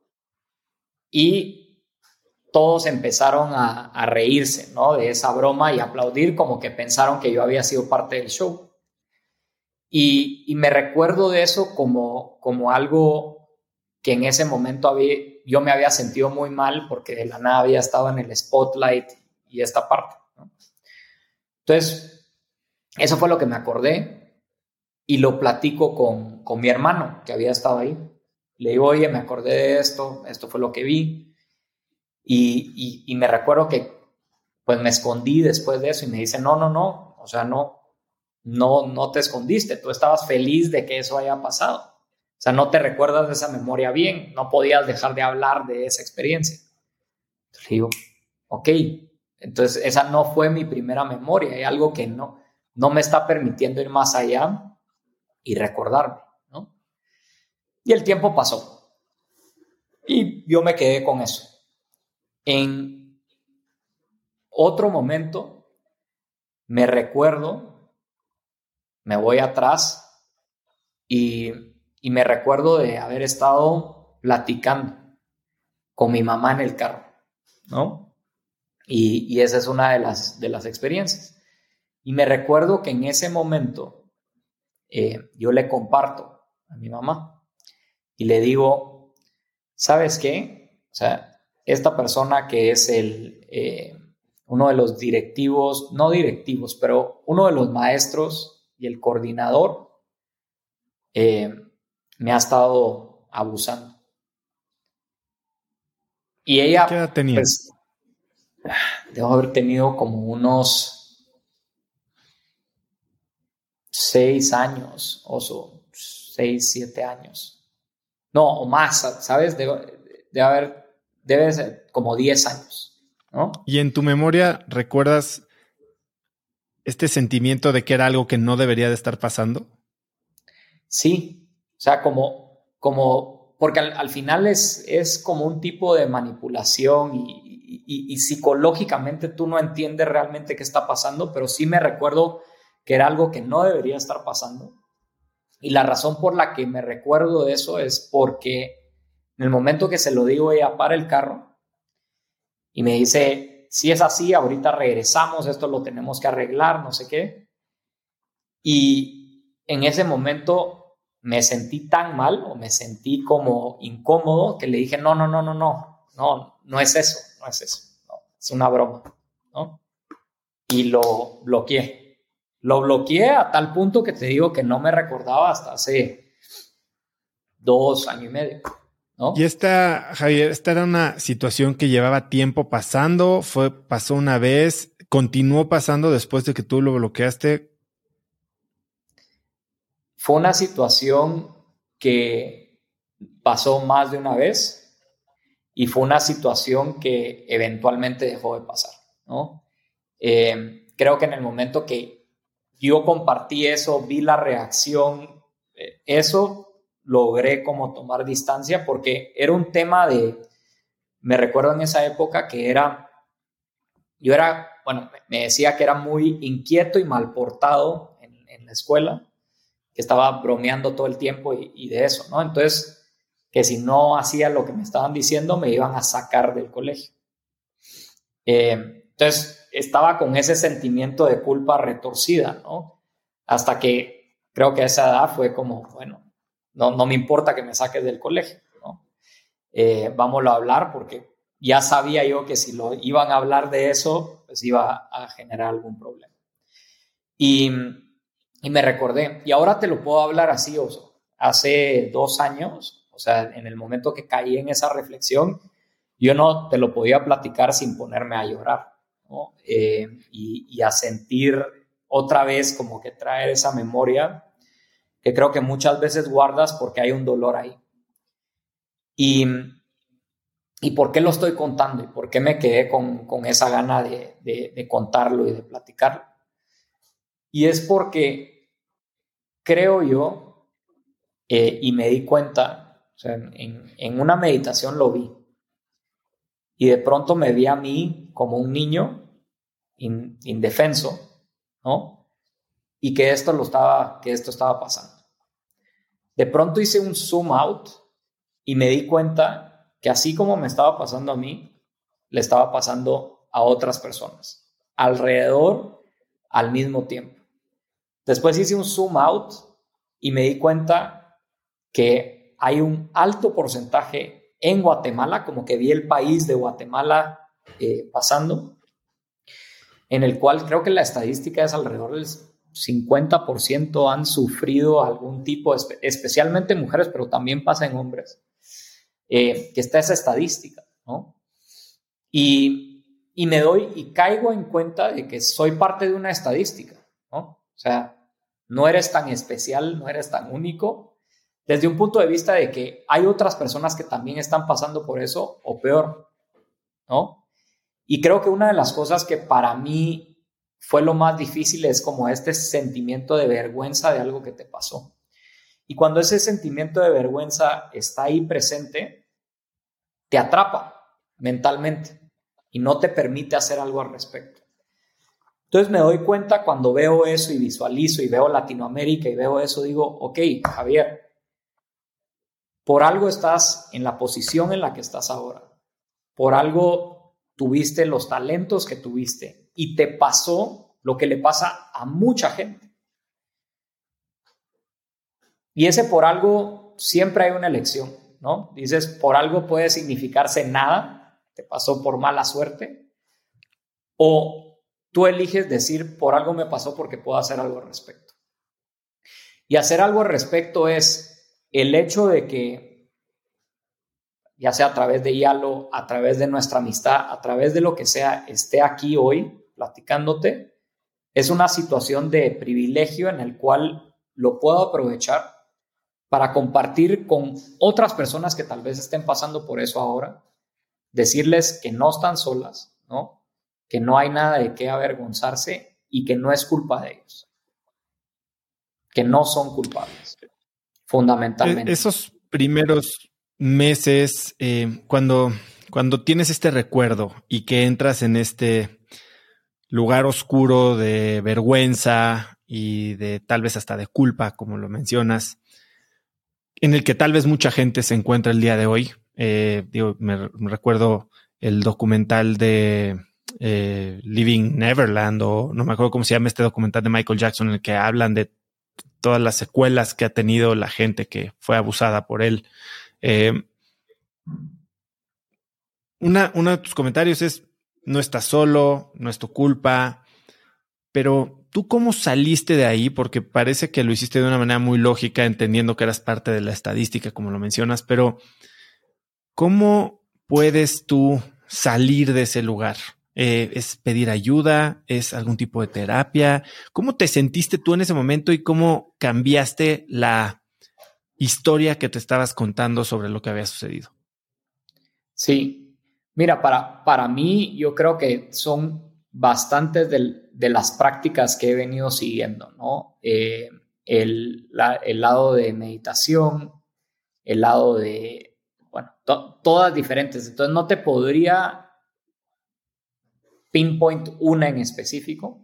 y todos empezaron a, a reírse, ¿no? De esa broma y aplaudir como que pensaron que yo había sido parte del show. Y, y me recuerdo de eso como, como algo que en ese momento había, yo me había sentido muy mal porque de la nada había estado en el spotlight y esta parte, ¿no? Entonces, eso fue lo que me acordé y lo platico con, con mi hermano que había estado ahí. Le digo, oye, me acordé de esto, esto fue lo que vi. Y, y, y me recuerdo que pues me escondí después de eso y me dice, no, no, no, o sea, no, no, no te escondiste, tú estabas feliz de que eso haya pasado. O sea, no te recuerdas de esa memoria bien, no podías dejar de hablar de esa experiencia. Entonces digo, ok, entonces esa no fue mi primera memoria, hay algo que no, no me está permitiendo ir más allá y recordarme, ¿no? Y el tiempo pasó y yo me quedé con eso. En otro momento me recuerdo, me voy atrás y, y me recuerdo de haber estado platicando con mi mamá en el carro, ¿no? Y, y esa es una de las, de las experiencias. Y me recuerdo que en ese momento eh, yo le comparto a mi mamá y le digo, ¿sabes qué? O sea, esta persona que es el, eh, uno de los directivos, no directivos, pero uno de los maestros y el coordinador eh, me ha estado abusando. Y ella, ¿qué edad tenía? pues, debo haber tenido como unos seis años, o so, seis, siete años. No, o más, ¿sabes? Debe, debe haber, debe ser como diez años, ¿no? Y en tu memoria, ¿recuerdas este sentimiento de que era algo que no debería de estar pasando? Sí, o sea, como, como porque al, al final es, es como un tipo de manipulación y, y, y psicológicamente tú no entiendes realmente qué está pasando, pero sí me recuerdo que era algo que no debería estar pasando. Y la razón por la que me recuerdo de eso es porque en el momento que se lo digo, ella para el carro y me dice, si es así, ahorita regresamos, esto lo tenemos que arreglar, no sé qué. Y en ese momento me sentí tan mal o me sentí como incómodo que le dije, no, no, no, no, no, no, no es eso, no es eso, no, es una broma, ¿no? Y lo bloqueé. Lo bloqueé a tal punto que te digo que no me recordaba hasta hace dos años y medio, ¿no? Y esta, Javier, esta era una situación que llevaba tiempo pasando, fue, pasó una vez, continuó pasando después de que tú lo bloqueaste. Fue una situación que pasó más de una vez y fue una situación que eventualmente dejó de pasar, ¿no? Eh, creo que en el momento que yo compartí eso, vi la reacción, eh, eso logré como tomar distancia porque era un tema de, me recuerdo en esa época que era, yo era, bueno, me decía que era muy inquieto y mal portado en, en la escuela, que estaba bromeando todo el tiempo y, y de eso, ¿no? Entonces, que si no hacía lo que me estaban diciendo, me iban a sacar del colegio. Eh, entonces, estaba con ese sentimiento de culpa retorcida, ¿no? Hasta que creo que a esa edad fue como, bueno, no, no me importa que me saques del colegio, ¿no? Eh, vámonos a hablar porque ya sabía yo que si lo iban a hablar de eso, pues iba a generar algún problema. Y, y me recordé, y ahora te lo puedo hablar así, Oso. Hace dos años, o sea, en el momento que caí en esa reflexión, yo no te lo podía platicar sin ponerme a llorar, ¿no? Eh, y, y a sentir otra vez como que traer esa memoria que creo que muchas veces guardas porque hay un dolor ahí. Y, y ¿por qué lo estoy contando? ¿Y por qué me quedé con, con esa gana de, de, de contarlo y de platicarlo? Y es porque creo yo, eh, y me di cuenta, o sea, en, en una meditación lo vi, y de pronto me vi a mí como un niño in, indefenso, ¿no? Y que esto, lo estaba, que esto estaba pasando. De pronto hice un zoom out y me di cuenta que así como me estaba pasando a mí, le estaba pasando a otras personas, alrededor, al mismo tiempo. Después hice un zoom out y me di cuenta que hay un alto porcentaje en Guatemala, como que vi el país de Guatemala eh, pasando, en el cual creo que la estadística es alrededor del cincuenta por ciento han sufrido algún tipo, espe- especialmente mujeres, pero también pasa en hombres, eh, que está esa estadística, ¿no? Y, y me doy y caigo en cuenta de que soy parte de una estadística, ¿no? O sea, no eres tan especial, no eres tan único, desde un punto de vista de que hay otras personas que también están pasando por eso o peor, ¿no? Y creo que una de las cosas que para mí fue lo más difícil es como este sentimiento de vergüenza de algo que te pasó. Y cuando ese sentimiento de vergüenza está ahí presente, te atrapa mentalmente y no te permite hacer algo al respecto. Entonces me doy cuenta cuando veo eso y visualizo y veo Latinoamérica y veo eso, digo, ok, Javier, por algo estás en la posición en la que estás ahora. Por algo tuviste los talentos que tuviste y te pasó lo que le pasa a mucha gente. Y ese por algo siempre hay una elección, ¿no? Dices, por algo puede significarse nada, te pasó por mala suerte, o tú eliges decir, por algo me pasó porque puedo hacer algo al respecto. Y hacer algo al respecto es el hecho de que, ya sea a través de Yalo, a través de nuestra amistad, a través de lo que sea, esté aquí hoy platicándote, es una situación de privilegio en el cual lo puedo aprovechar para compartir con otras personas que tal vez estén pasando por eso ahora, decirles que no están solas, ¿no? Que no hay nada de qué avergonzarse y que no es culpa de ellos, que no son culpables, fundamentalmente. Esos primeros meses, eh, cuando, cuando tienes este recuerdo y que entras en este lugar oscuro de vergüenza y de tal vez hasta de culpa, como lo mencionas, en el que tal vez mucha gente se encuentra el día de hoy. Eh, digo, me, me recuerdo el documental de eh, Living Neverland, o no me acuerdo cómo se llama este documental de Michael Jackson, en el que hablan de todas las secuelas que ha tenido la gente que fue abusada por él. Eh, una, uno de tus comentarios es, no estás solo, no es tu culpa, pero ¿tú cómo saliste de ahí? Porque parece que lo hiciste de una manera muy lógica, entendiendo que eras parte de la estadística, como lo mencionas, pero ¿cómo puedes tú salir de ese lugar? Eh, ¿Es pedir ayuda? ¿Es algún tipo de terapia? ¿Cómo te sentiste tú en ese momento y cómo cambiaste la historia que te estabas contando sobre lo que había sucedido? Sí, mira, para, para mí yo creo que son bastantes de, de las prácticas que he venido siguiendo, ¿no? Eh, el, la, el lado de meditación, el lado de, bueno, to, todas diferentes. Entonces no te podría pinpoint una en específico.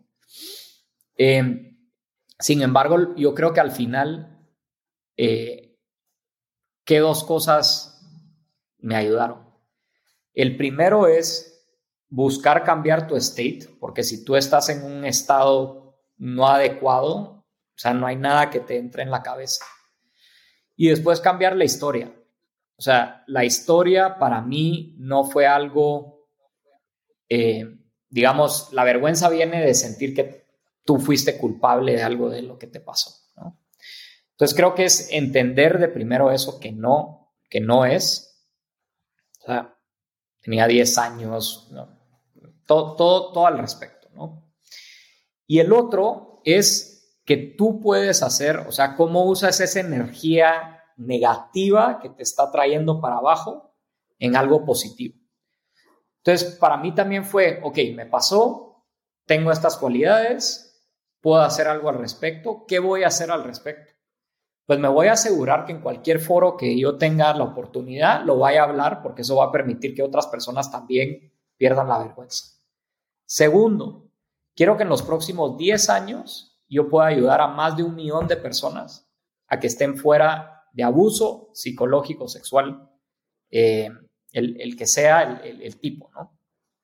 Eh, sin embargo, yo creo que al final, eh, ¿qué dos cosas me ayudaron? El primero es buscar cambiar tu state, porque si tú estás en un estado no adecuado, o sea, no hay nada que te entre en la cabeza. Y después cambiar la historia. O sea, la historia para mí no fue algo, eh, digamos, la vergüenza viene de sentir que tú fuiste culpable de algo de lo que te pasó, ¿no? Entonces creo que es entender de primero eso que no, que no es. O sea, tenía diez años, ¿no? todo, todo, todo al respecto, ¿no? Y el otro es que tú puedes hacer, o sea, cómo usas esa energía negativa que te está trayendo para abajo en algo positivo. Entonces, para mí también fue, ok, me pasó, tengo estas cualidades, puedo hacer algo al respecto. ¿Qué voy a hacer al respecto? Pues me voy a asegurar que en cualquier foro que yo tenga la oportunidad lo vaya a hablar, porque eso va a permitir que otras personas también pierdan la vergüenza. Segundo, quiero que en los próximos diez años yo pueda ayudar a más de un millón de personas a que estén fuera de abuso psicológico, sexual, eh, el, el que sea el, el, el tipo, ¿no?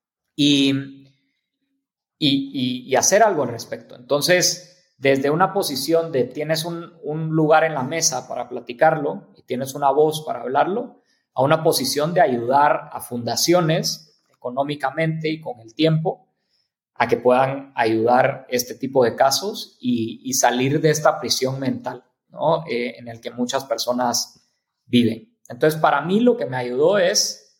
Y, y, y, y hacer algo al respecto. Entonces, desde una posición de tienes un, un lugar en la mesa para platicarlo y tienes una voz para hablarlo, a una posición de ayudar a fundaciones económicamente y con el tiempo a que puedan ayudar este tipo de casos y, y salir de esta prisión mental, ¿no? Eh, en el que muchas personas viven. Entonces, para mí lo que me ayudó es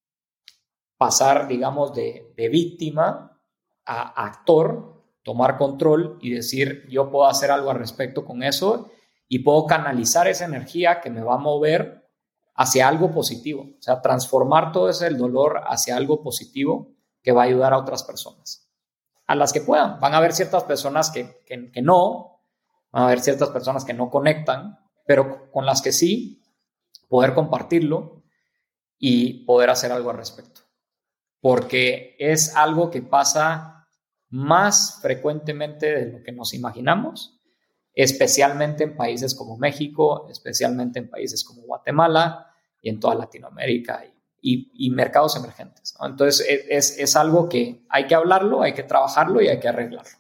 pasar, digamos, de, de víctima a actor, tomar control y decir, yo puedo hacer algo al respecto con eso y puedo canalizar esa energía que me va a mover hacia algo positivo. O sea, transformar todo ese dolor hacia algo positivo que va a ayudar a otras personas, a las que puedan. Van a haber ciertas personas que, que, que no, van a haber ciertas personas que no conectan, pero con las que sí, poder compartirlo y poder hacer algo al respecto. Porque es algo que pasa más frecuentemente de lo que nos imaginamos, especialmente en países como México, especialmente en países como Guatemala y en toda Latinoamérica y, y, y mercados emergentes, ¿no? Entonces es, es algo que hay que hablarlo, hay que trabajarlo y hay que arreglarlo.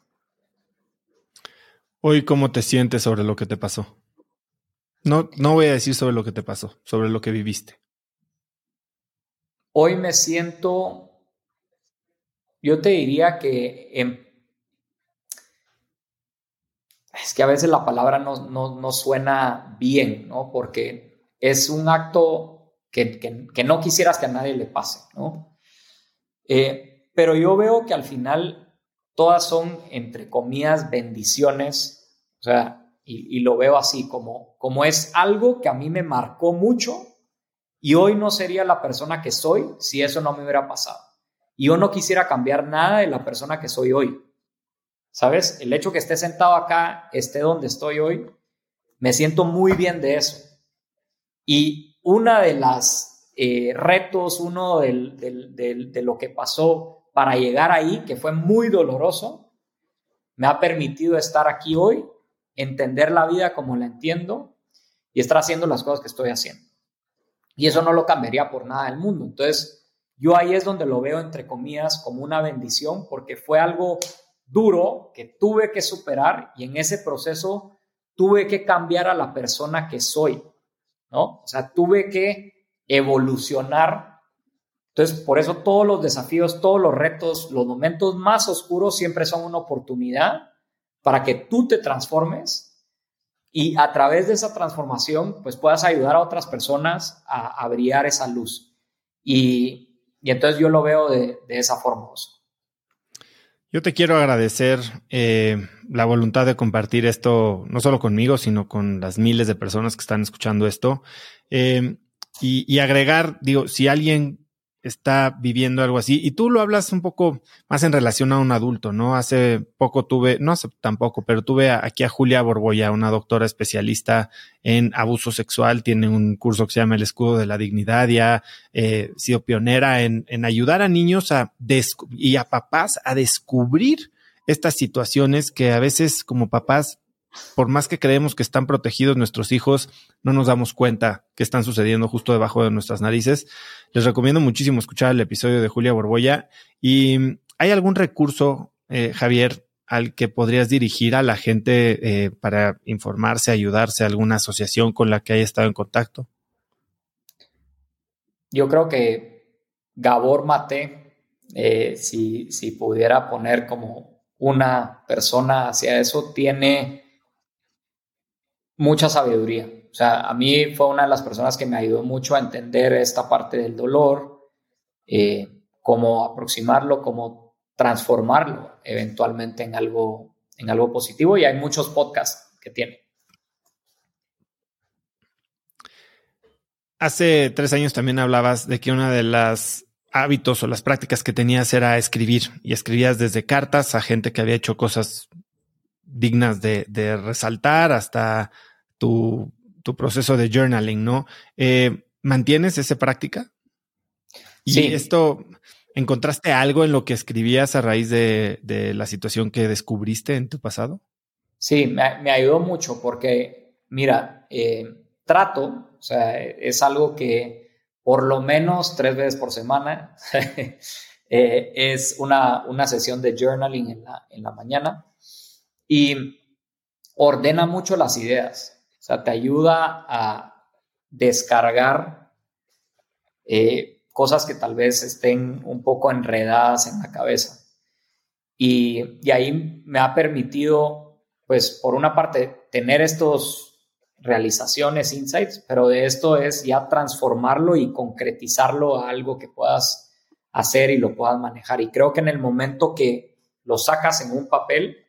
Hoy, ¿cómo te sientes sobre lo que te pasó? No, no voy a decir sobre lo que te pasó, sobre lo que viviste. Hoy me siento... Yo te diría que en, es que a veces la palabra no, no, no suena bien, ¿no? Porque es un acto que, que, que no quisieras que a nadie le pase, ¿no? Eh, pero yo veo que al final todas son, entre comillas, bendiciones, o sea, y, y lo veo así, como, como es algo que a mí me marcó mucho y hoy no sería la persona que soy si eso no me hubiera pasado. Y yo no quisiera cambiar nada de la persona que soy hoy. ¿Sabes? El hecho que esté sentado acá, esté donde estoy hoy, me siento muy bien de eso. Y una de las eh, retos, uno del, del, del, de lo que pasó para llegar ahí, que fue muy doloroso, me ha permitido estar aquí hoy, entender la vida como la entiendo y estar haciendo las cosas que estoy haciendo. Y eso no lo cambiaría por nada del mundo. Entonces, yo ahí es donde lo veo, entre comillas, como una bendición, porque fue algo duro que tuve que superar y en ese proceso tuve que cambiar a la persona que soy, ¿no? O sea, tuve que evolucionar. Entonces, por eso todos los desafíos, todos los retos, los momentos más oscuros siempre son una oportunidad para que tú te transformes y a través de esa transformación, pues puedas ayudar a otras personas a, a brillar esa luz. Y Y entonces yo lo veo de, de esa forma. Yo te quiero agradecer eh, la voluntad de compartir esto, no solo conmigo, sino con las miles de personas que están escuchando esto. Eh, y, y agregar, digo, si alguien está viviendo algo así. Y tú lo hablas un poco más en relación a un adulto, ¿no? Hace poco tuve, no hace tampoco, pero tuve aquí a Julia Borboya, una doctora especialista en abuso sexual. Tiene un curso que se llama El Escudo de la Dignidad y ha eh, sido pionera en, en ayudar a niños a descu- y a papás a descubrir estas situaciones que a veces como papás, por más que creemos que están protegidos nuestros hijos, no nos damos cuenta que están sucediendo justo debajo de nuestras narices. Les recomiendo muchísimo escuchar el episodio de Julia Borboya. ¿Y hay algún recurso, eh, Javier, al que podrías dirigir a la gente eh, para informarse, ayudarse, alguna asociación con la que haya estado en contacto? Yo creo que Gabor Maté, eh, si, si pudiera poner como una persona hacia eso, tiene mucha sabiduría. O sea, a mí fue una de las personas que me ayudó mucho a entender esta parte del dolor, eh, cómo aproximarlo, cómo transformarlo eventualmente en algo, en algo positivo, y hay muchos podcasts que tiene. Hace tres años también hablabas de que una de las hábitos o las prácticas que tenías era escribir, y escribías desde cartas a gente que había hecho cosas dignas de, de resaltar hasta tu, tu proceso de journaling, ¿no? Eh, ¿Mantienes esa práctica? Y sí. esto, ¿encontraste algo en lo que escribías a raíz de, de la situación que descubriste en tu pasado? Sí, me, me ayudó mucho porque, mira, eh, trato, o sea, es algo que por lo menos tres veces por semana eh, es una, una sesión de journaling en la, en la mañana, y ordena mucho las ideas. O sea, te ayuda a descargar eh, cosas que tal vez estén un poco enredadas en la cabeza. Y, y ahí me ha permitido, pues, por una parte, tener estos realizaciones, insights, pero de esto es ya transformarlo y concretizarlo a algo que puedas hacer y lo puedas manejar. Y creo que en el momento que lo sacas en un papel,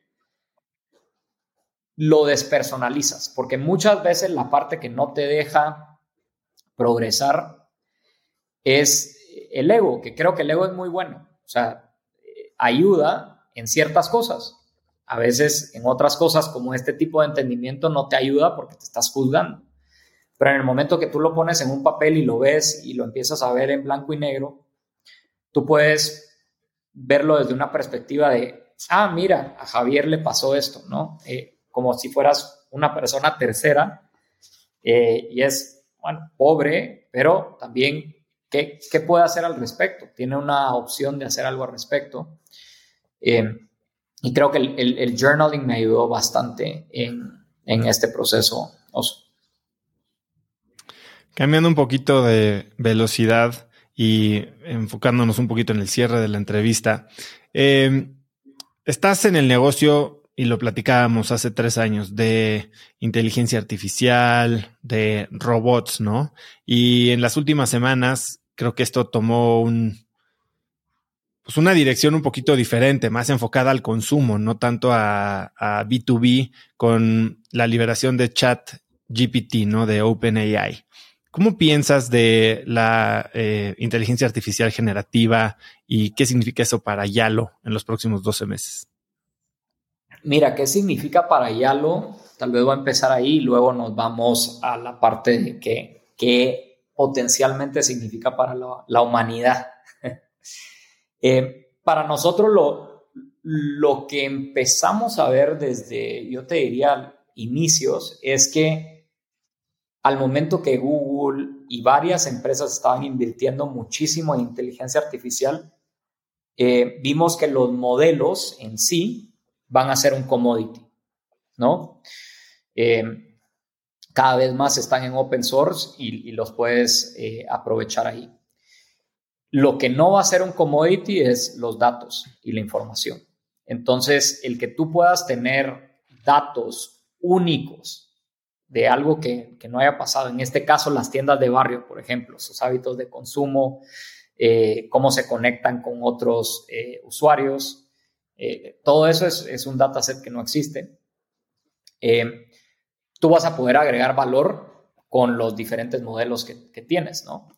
lo despersonalizas, porque muchas veces la parte que no te deja progresar es el ego, que creo que el ego es muy bueno. O sea, ayuda en ciertas cosas. A veces en otras cosas, como este tipo de entendimiento, no te ayuda porque te estás juzgando. Pero en el momento que tú lo pones en un papel y lo ves y lo empiezas a ver en blanco y negro, tú puedes verlo desde una perspectiva de, ah, mira, a Javier le pasó esto, ¿no? Eh, como si fueras una persona tercera, eh, y es, bueno, pobre, pero también, ¿qué, qué puede hacer al respecto? Tiene una opción de hacer algo al respecto. Eh, y creo que el, el, el journaling me ayudó bastante en, en este proceso. Oso. Cambiando un poquito de velocidad y enfocándonos un poquito en el cierre de la entrevista, eh, estás en el negocio, y lo platicábamos hace tres años, de inteligencia artificial, de robots, ¿no? Y en las últimas semanas creo que esto tomó un, pues una dirección un poquito diferente, más enfocada al consumo, no tanto a, a B dos B, con la liberación de ChatGPT, ¿no? De OpenAI. ¿Cómo piensas de la eh, inteligencia artificial generativa y qué significa eso para Yalo en los próximos doce meses? Mira, ¿qué significa para Yalo? Tal vez voy a empezar ahí y luego nos vamos a la parte de qué, qué potencialmente significa para la, la humanidad. eh, para nosotros lo, lo que empezamos a ver desde, yo te diría, inicios, es que al momento que Google y varias empresas estaban invirtiendo muchísimo en inteligencia artificial, eh, vimos que los modelos en sí van a ser un commodity, ¿no? Eh, cada vez más están en open source y, y los puedes eh, aprovechar ahí. Lo que no va a ser un commodity es los datos y la información. Entonces, el que tú puedas tener datos únicos de algo que, que no haya pasado, en este caso las tiendas de barrio, por ejemplo, sus hábitos de consumo, eh, cómo se conectan con otros eh, usuarios, Eh, todo eso es, es un dataset que no existe. Eh, tú vas a poder agregar valor con los diferentes modelos que, que tienes, ¿no?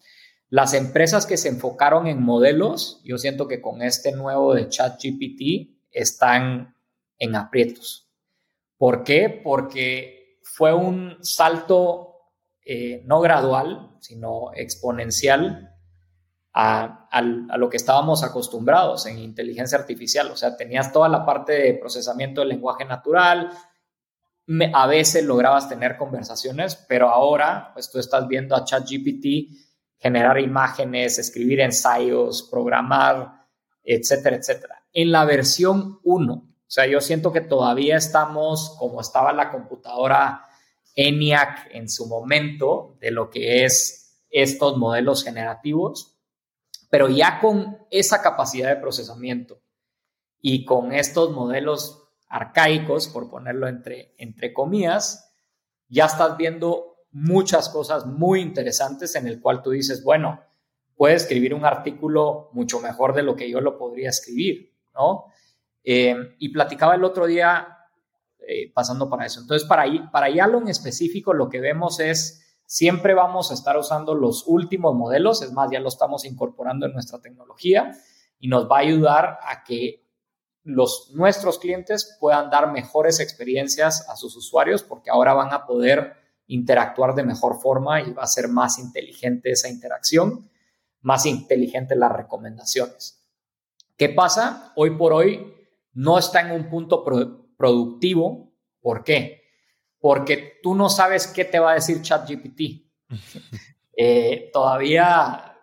Las empresas que se enfocaron en modelos, yo siento que con este nuevo de ChatGPT están en aprietos. ¿Por qué? Porque fue un salto eh, no gradual, sino exponencial a, a, a lo que estábamos acostumbrados en inteligencia artificial. O sea, tenías toda la parte de procesamiento del lenguaje natural, me, a veces lograbas tener conversaciones, pero ahora pues tú estás viendo a ChatGPT generar imágenes, escribir ensayos, programar, etcétera, etcétera. En la versión uno, o sea, yo siento que todavía estamos como estaba la computadora ENIAC en su momento de lo que es estos modelos generativos, pero ya con esa capacidad de procesamiento y con estos modelos arcaicos, por ponerlo entre, entre comillas, ya estás viendo muchas cosas muy interesantes en el cual tú dices, bueno, puede escribir un artículo mucho mejor de lo que yo lo podría escribir, ¿no? Eh, y platicaba el otro día eh, pasando para eso. Entonces, para, para Yalo en específico, lo que vemos es siempre vamos a estar usando los últimos modelos, es más, ya lo estamos incorporando en nuestra tecnología y nos va a ayudar a que los, nuestros clientes puedan dar mejores experiencias a sus usuarios porque ahora van a poder interactuar de mejor forma y va a ser más inteligente esa interacción, más inteligente las recomendaciones. ¿Qué pasa? Hoy por hoy no está en un punto pro- productivo. ¿Por qué? Porque tú no sabes qué te va a decir ChatGPT. eh, todavía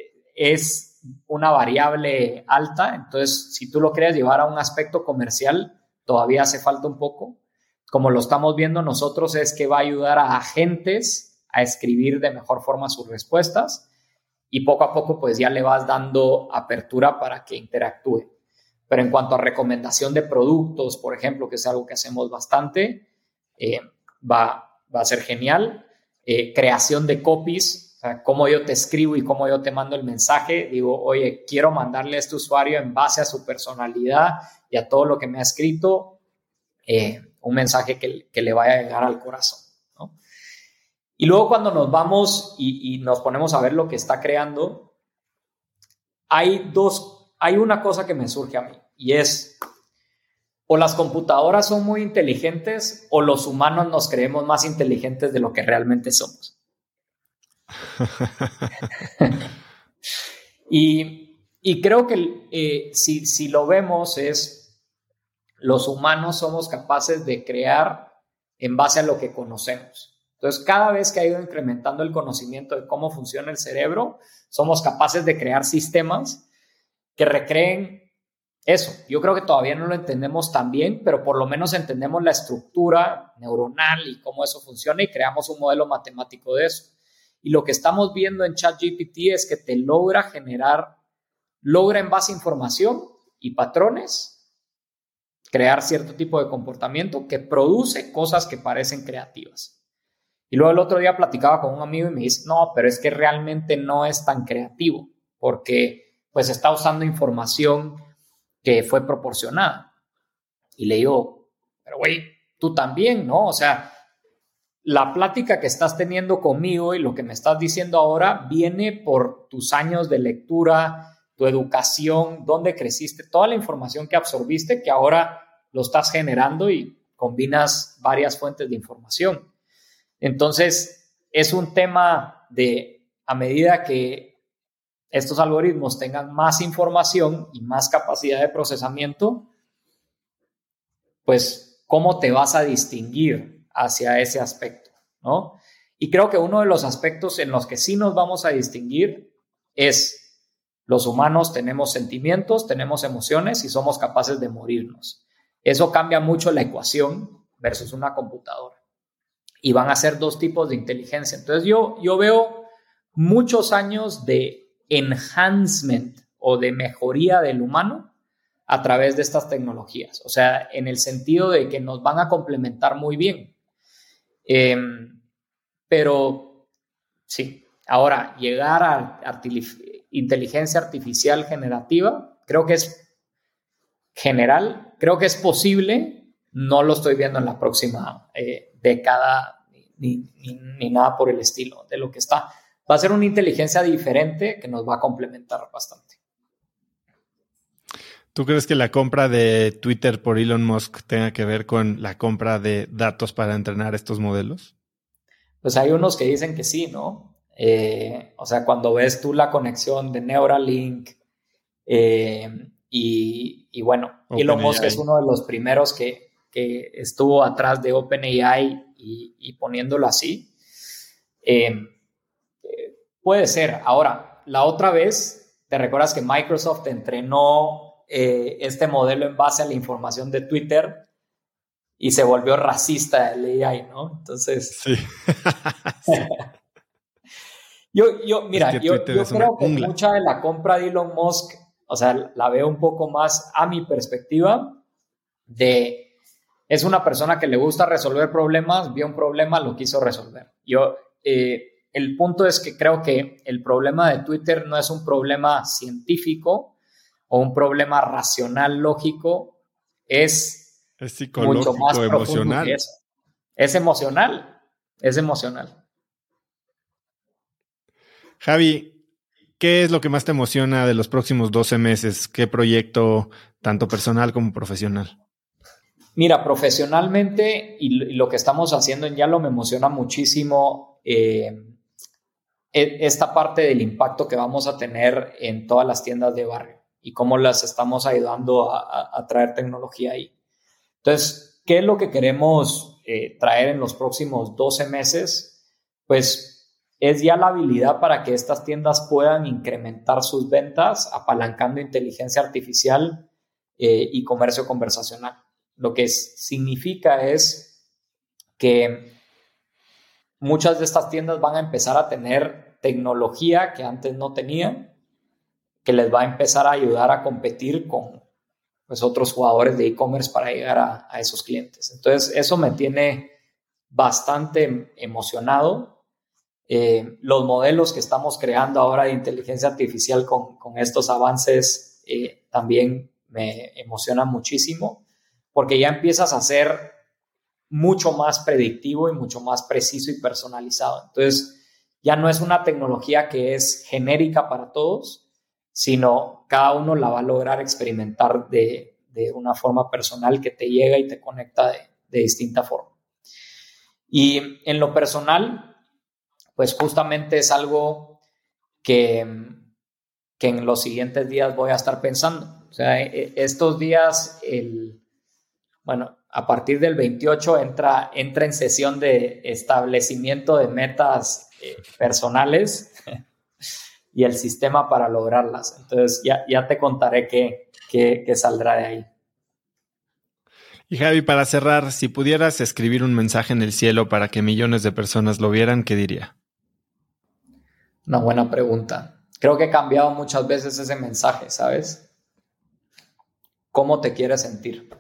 es una variable alta, entonces si tú lo quieres llevar a un aspecto comercial, todavía hace falta un poco. Como lo estamos viendo nosotros, es que va a ayudar a agentes a escribir de mejor forma sus respuestas y poco a poco pues ya le vas dando apertura para que interactúe. Pero en cuanto a recomendación de productos, por ejemplo, que es algo que hacemos bastante, eh, va, va a ser genial. Eh, creación de copies, o sea, cómo yo te escribo y cómo yo te mando el mensaje. Digo, oye, quiero mandarle a este usuario en base a su personalidad y a todo lo que me ha escrito, eh, un mensaje que, que le vaya a llegar al corazón, ¿no? Y luego cuando nos vamos y, y nos ponemos a ver lo que está creando, hay dos Hay una cosa que me surge a mí y es o las computadoras son muy inteligentes o los humanos nos creemos más inteligentes de lo que realmente somos. y, y creo que eh, si, si lo vemos es los humanos somos capaces de crear en base a lo que conocemos. Entonces, cada vez que ha ido incrementando el conocimiento de cómo funciona el cerebro, somos capaces de crear sistemas que recreen eso. Yo creo que todavía no lo entendemos tan bien, pero por lo menos entendemos la estructura neuronal y cómo eso funciona y creamos un modelo matemático de eso. Y lo que estamos viendo en ChatGPT es que te logra generar, logra en base a información y patrones, crear cierto tipo de comportamiento que produce cosas que parecen creativas. Y luego el otro día platicaba con un amigo y me dice, no, pero es que realmente no es tan creativo porque pues está usando información que fue proporcionada. Y le digo, pero güey, tú también, ¿no? O sea, la plática que estás teniendo conmigo y lo que me estás diciendo ahora viene por tus años de lectura, tu educación, dónde creciste, toda la información que absorbiste que ahora lo estás generando y combinas varias fuentes de información. Entonces, es un tema de, a medida que estos algoritmos tengan más información y más capacidad de procesamiento, pues, ¿cómo te vas a distinguir hacia ese aspecto, ¿no? Y creo que uno de los aspectos en los que sí nos vamos a distinguir es los humanos tenemos sentimientos, tenemos emociones y somos capaces de morirnos. Eso cambia mucho la ecuación versus una computadora. Y van a ser dos tipos de inteligencia. Entonces, yo, yo veo muchos años de enhancement o de mejoría del humano a través de estas tecnologías. O sea, en el sentido de que nos van a complementar muy bien. Eh, pero sí, ahora llegar a artil- inteligencia artificial generativa, creo que es general, creo que es posible, no lo estoy viendo en la próxima eh, década ni, ni, ni nada por el estilo de lo que está. va a ser una inteligencia diferente que nos va a complementar bastante. ¿Tú crees que la compra de Twitter por Elon Musk tenga que ver con la compra de datos para entrenar estos modelos? Pues hay unos que dicen que sí, ¿no? Eh, o sea, cuando ves tú la conexión de Neuralink eh, y, y bueno, Open Elon Musk A I es uno de los primeros que, que estuvo atrás de OpenAI y, y poniéndolo así. Eh, eh, puede ser. Ahora, la otra vez, ¿te recuerdas que Microsoft entrenó eh, este modelo en base a la información de Twitter y se volvió racista el A I, ¿no? Entonces... Sí. Sí. Yo, yo, mira, es que yo, yo creo que jungla. mucha de la compra de Elon Musk, o sea, la veo un poco más a mi perspectiva de, es una persona que le gusta resolver problemas, vio un problema, lo quiso resolver. Yo, eh, el punto es que creo que el problema de Twitter no es un problema científico o un problema racional, lógico, es, es psicológico, mucho más emocional. Que eso. Es emocional, es emocional. Javi, ¿qué es lo que más te emociona de los próximos doce meses? ¿Qué proyecto, tanto personal como profesional? Mira, profesionalmente y lo que estamos haciendo en Yalo me emociona muchísimo eh, esta parte del impacto que vamos a tener en todas las tiendas de barrio y cómo las estamos ayudando a, a, a traer tecnología ahí. Entonces, ¿qué es lo que queremos eh, traer en los próximos doce meses? Pues es ya la habilidad para que estas tiendas puedan incrementar sus ventas apalancando inteligencia artificial eh, y comercio conversacional. Lo que es, significa es que muchas de estas tiendas van a empezar a tener tecnología que antes no tenían, que les va a empezar a ayudar a competir con pues, otros jugadores de e-commerce para llegar a, a esos clientes. Entonces, eso me tiene bastante emocionado. Eh, los modelos que estamos creando ahora de inteligencia artificial con, con estos avances eh, también me emocionan muchísimo porque ya empiezas a ser mucho más predictivo y mucho más preciso y personalizado. Entonces, ya no es una tecnología que es genérica para todos, sino cada uno la va a lograr experimentar de, de una forma personal que te llega y te conecta de, de distinta forma. Y en lo personal, pues justamente es algo que, que en los siguientes días voy a estar pensando. O sea, estos días, el, bueno, a partir del veintiocho entra, entra en sesión de establecimiento de metas eh, personales y el sistema para lograrlas. Entonces ya, ya te contaré qué, qué, qué saldrá de ahí. Y Javi, para cerrar, si pudieras escribir un mensaje en el cielo para que millones de personas lo vieran, ¿qué diría? Una buena pregunta. Creo que he cambiado muchas veces ese mensaje, ¿sabes? ¿Cómo te quieres sentir?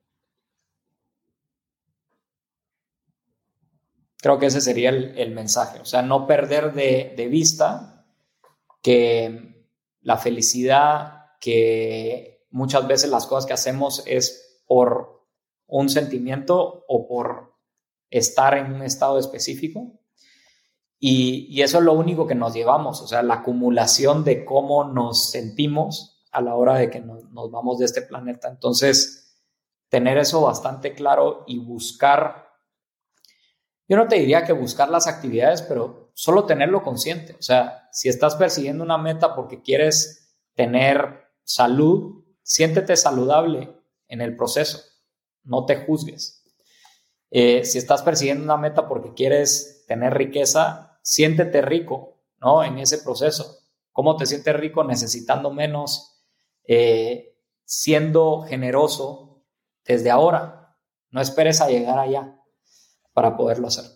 Creo que ese sería el, el mensaje. O sea, no perder de, de vista que la felicidad, que muchas veces las cosas que hacemos es por un sentimiento o por estar en un estado específico. Y, y eso es lo único que nos llevamos, o sea, la acumulación de cómo nos sentimos a la hora de que nos, nos vamos de este planeta. Entonces, tener eso bastante claro y buscar, yo no te diría que buscar las actividades, pero solo tenerlo consciente. O sea, si estás persiguiendo una meta porque quieres tener salud, siéntete saludable en el proceso, no te juzgues. Eh, si estás persiguiendo una meta porque quieres tener riqueza, siéntete rico, ¿no? En ese proceso. ¿Cómo te sientes rico? Necesitando menos, eh, siendo generoso desde ahora. No esperes a llegar allá para poderlo hacer.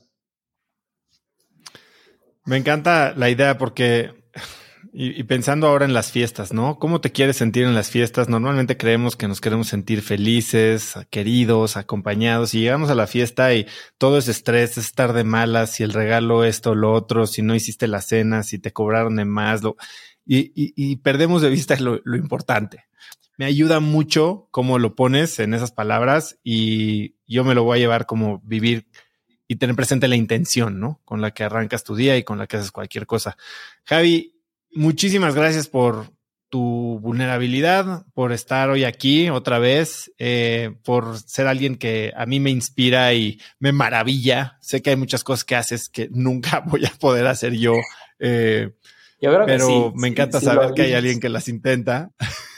Me encanta la idea porque, y, y pensando ahora en las fiestas, ¿no? ¿Cómo te quieres sentir en las fiestas? Normalmente creemos que nos queremos sentir felices, queridos, acompañados, y llegamos a la fiesta y todo es estrés, es estar de malas, si el regalo esto, lo otro, si no hiciste la cena, si te cobraron de más, lo, y, y, y perdemos de vista lo, lo importante. Me ayuda mucho cómo lo pones en esas palabras y yo me lo voy a llevar como vivir y tener presente la intención, ¿no? Con la que arrancas tu día y con la que haces cualquier cosa. Javi, muchísimas gracias por tu vulnerabilidad, por estar hoy aquí otra vez, eh, por ser alguien que a mí me inspira y me maravilla. Sé que hay muchas cosas que haces que nunca voy a poder hacer yo, eh, yo creo pero que sí, me sí, encanta sí saber lo que hay dices. alguien que las intenta.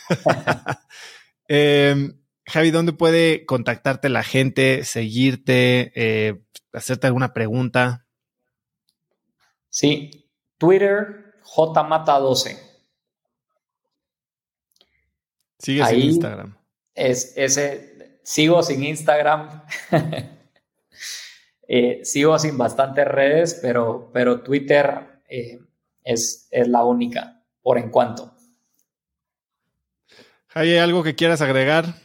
eh, Javi, ¿dónde puede contactarte la gente, seguirte, eh, hacerte alguna pregunta? Sí, Twitter, J Mata doce. Sigues en Instagram. Es, ese, sigo sin Instagram. eh, sigo sin bastantes redes, pero, pero Twitter eh, es, es la única, por en cuanto. Javi, ¿hay algo que quieras agregar?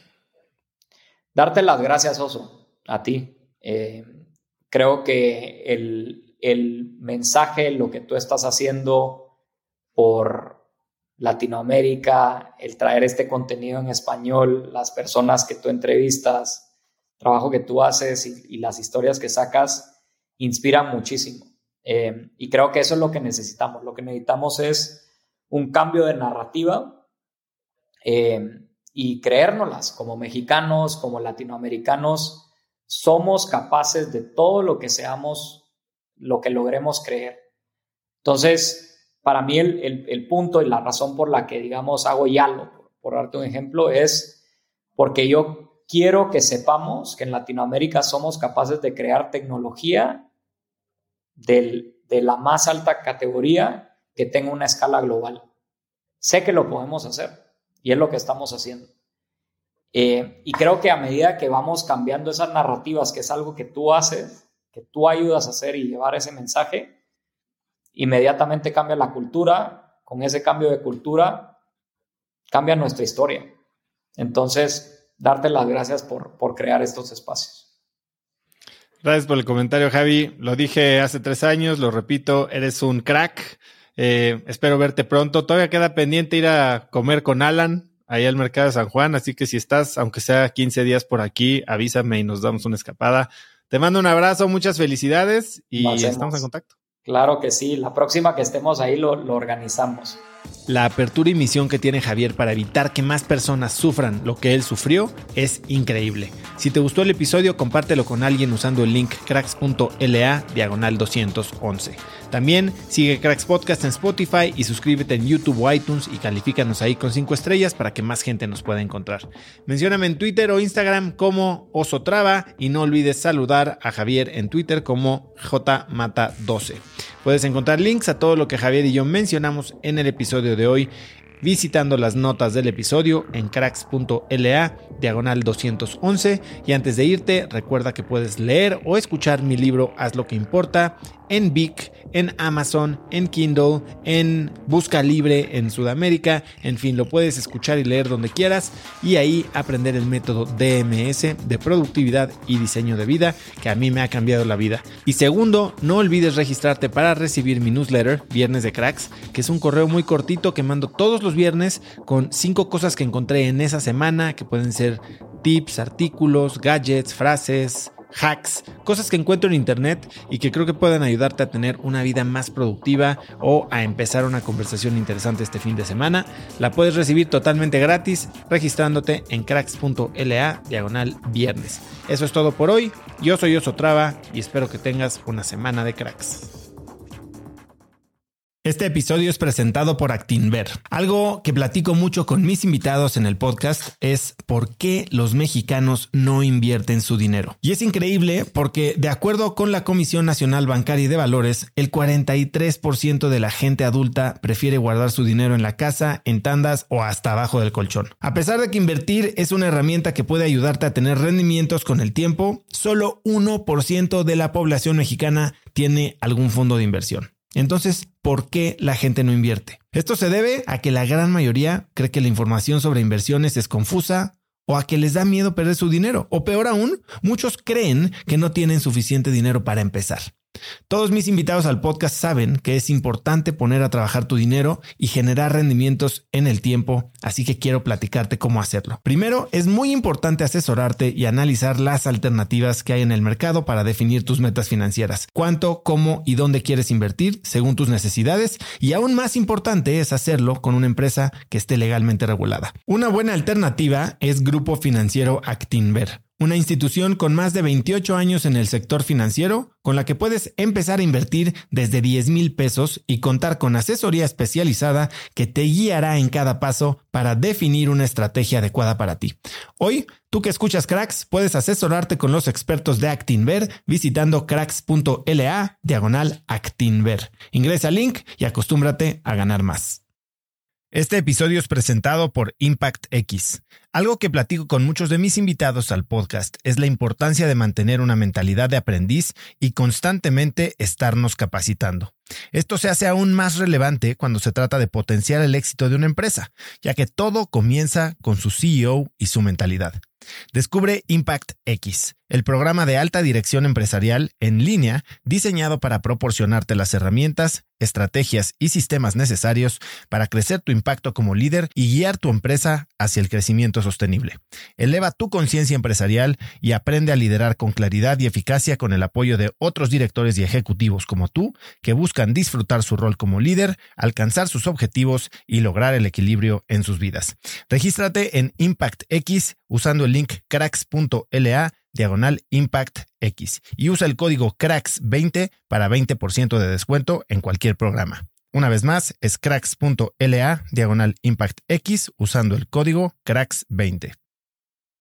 Darte las gracias, Oso, a ti. Eh, creo que el, el mensaje, lo que tú estás haciendo por Latinoamérica, el traer este contenido en español, las personas que tú entrevistas, el trabajo que tú haces y, y las historias que sacas, inspiran muchísimo. Eh, y creo que eso es lo que necesitamos. Lo que necesitamos es un cambio de narrativa, eh, y creérnoslas como mexicanos, como latinoamericanos, somos capaces de todo lo que seamos, lo que logremos creer. Entonces, para mí el, el, el punto y la razón por la que, digamos, hago YALO, por, por darte un ejemplo, es porque yo quiero que sepamos que en Latinoamérica somos capaces de crear tecnología del, de la más alta categoría que tenga una escala global. Sé que lo podemos hacer. Y es lo que estamos haciendo. Eh, y creo que a medida que vamos cambiando esas narrativas, que es algo que tú haces, que tú ayudas a hacer y llevar ese mensaje, inmediatamente cambia la cultura. Con ese cambio de cultura, cambia nuestra historia. Entonces, darte las gracias por, por crear estos espacios. Gracias por el comentario, Javi. Lo dije hace tres años, lo repito, eres un crack. Eh, espero verte pronto. Todavía queda pendiente ir a comer con Alan ahí al mercado de San Juan, así que si estás, aunque sea quince días por aquí, avísame y nos damos una escapada. Te mando un abrazo, muchas felicidades y estamos en contacto. Claro que sí, la próxima que estemos ahí lo, lo organizamos. La apertura y misión que tiene Javier para evitar que más personas sufran lo que él sufrió es increíble. Si te gustó el episodio, compártelo con alguien usando el link cracks.la diagonal doscientos once. También sigue Cracks Podcast en Spotify y suscríbete en YouTube o iTunes y califícanos ahí con cinco estrellas para que más gente nos pueda encontrar. Mencióname en Twitter o Instagram como Osotrava y no olvides saludar a Javier en Twitter como J Mata doce. Puedes encontrar links a todo lo que Javier y yo mencionamos en el episodio de hoy visitando las notas del episodio en cracks.la diagonal doscientos once. Y antes de irte, recuerda que puedes leer o escuchar mi libro Haz lo que importa en Vic, en Amazon, en Kindle, en Busca Libre en Sudamérica. En fin, lo puedes escuchar y leer donde quieras y ahí aprender el método D M S de productividad y diseño de vida que a mí me ha cambiado la vida. Y segundo, no olvides registrarte para recibir mi newsletter Viernes de Cracks, que es un correo muy cortito que mando todos los viernes con cinco cosas que encontré en esa semana, que pueden ser tips, artículos, gadgets, frases, hacks, cosas que encuentro en internet y que creo que pueden ayudarte a tener una vida más productiva o a empezar una conversación interesante este fin de semana. La puedes recibir totalmente gratis registrándote en cracks.la diagonal viernes. Eso es todo por hoy. Yo soy Osotrava y espero que tengas una semana de cracks. Este episodio es presentado por Actinver. Algo que platico mucho con mis invitados en el podcast es por qué los mexicanos no invierten su dinero. Y es increíble porque, de acuerdo con la Comisión Nacional Bancaria y de Valores, el cuarenta y tres por ciento de la gente adulta prefiere guardar su dinero en la casa, en tandas o hasta abajo del colchón. A pesar de que invertir es una herramienta que puede ayudarte a tener rendimientos con el tiempo, solo uno por ciento de la población mexicana tiene algún fondo de inversión. Entonces, ¿por qué la gente no invierte? Esto se debe a que la gran mayoría cree que la información sobre inversiones es confusa o a que les da miedo perder su dinero. O peor aún, muchos creen que no tienen suficiente dinero para empezar. Todos mis invitados al podcast saben que es importante poner a trabajar tu dinero y generar rendimientos en el tiempo, así que quiero platicarte cómo hacerlo. Primero, es muy importante asesorarte y analizar las alternativas que hay en el mercado para definir tus metas financieras, cuánto, cómo y dónde quieres invertir según tus necesidades, y aún más importante es hacerlo con una empresa que esté legalmente regulada. Una buena alternativa es Grupo Financiero Actinver, una institución con más de veintiocho años en el sector financiero, con la que puedes empezar a invertir desde diez mil pesos y contar con asesoría especializada que te guiará en cada paso para definir una estrategia adecuada para ti. Hoy, tú que escuchas Cracks, puedes asesorarte con los expertos de Actinver visitando cracks.la diagonal Actinver. Ingresa al link y acostúmbrate a ganar más. Este episodio es presentado por Impact X. Algo que platico con muchos de mis invitados al podcast es la importancia de mantener una mentalidad de aprendiz y constantemente estarnos capacitando. Esto se hace aún más relevante cuando se trata de potenciar el éxito de una empresa, ya que todo comienza con su C E O y su mentalidad. Descubre Impact X, el programa de alta dirección empresarial en línea diseñado para proporcionarte las herramientas, estrategias y sistemas necesarios para crecer tu impacto como líder y guiar tu empresa hacia el crecimiento sostenible. Eleva tu conciencia empresarial y aprende a liderar con claridad y eficacia con el apoyo de otros directores y ejecutivos como tú que buscan disfrutar su rol como líder, alcanzar sus objetivos y lograr el equilibrio en sus vidas. Regístrate en Impact X usando el link cracks.la diagonal Impact X y usa el código cracks veinte para veinte por ciento de descuento en cualquier programa. Una vez más, es cracks.la diagonal Impact X usando el código cracks veinte.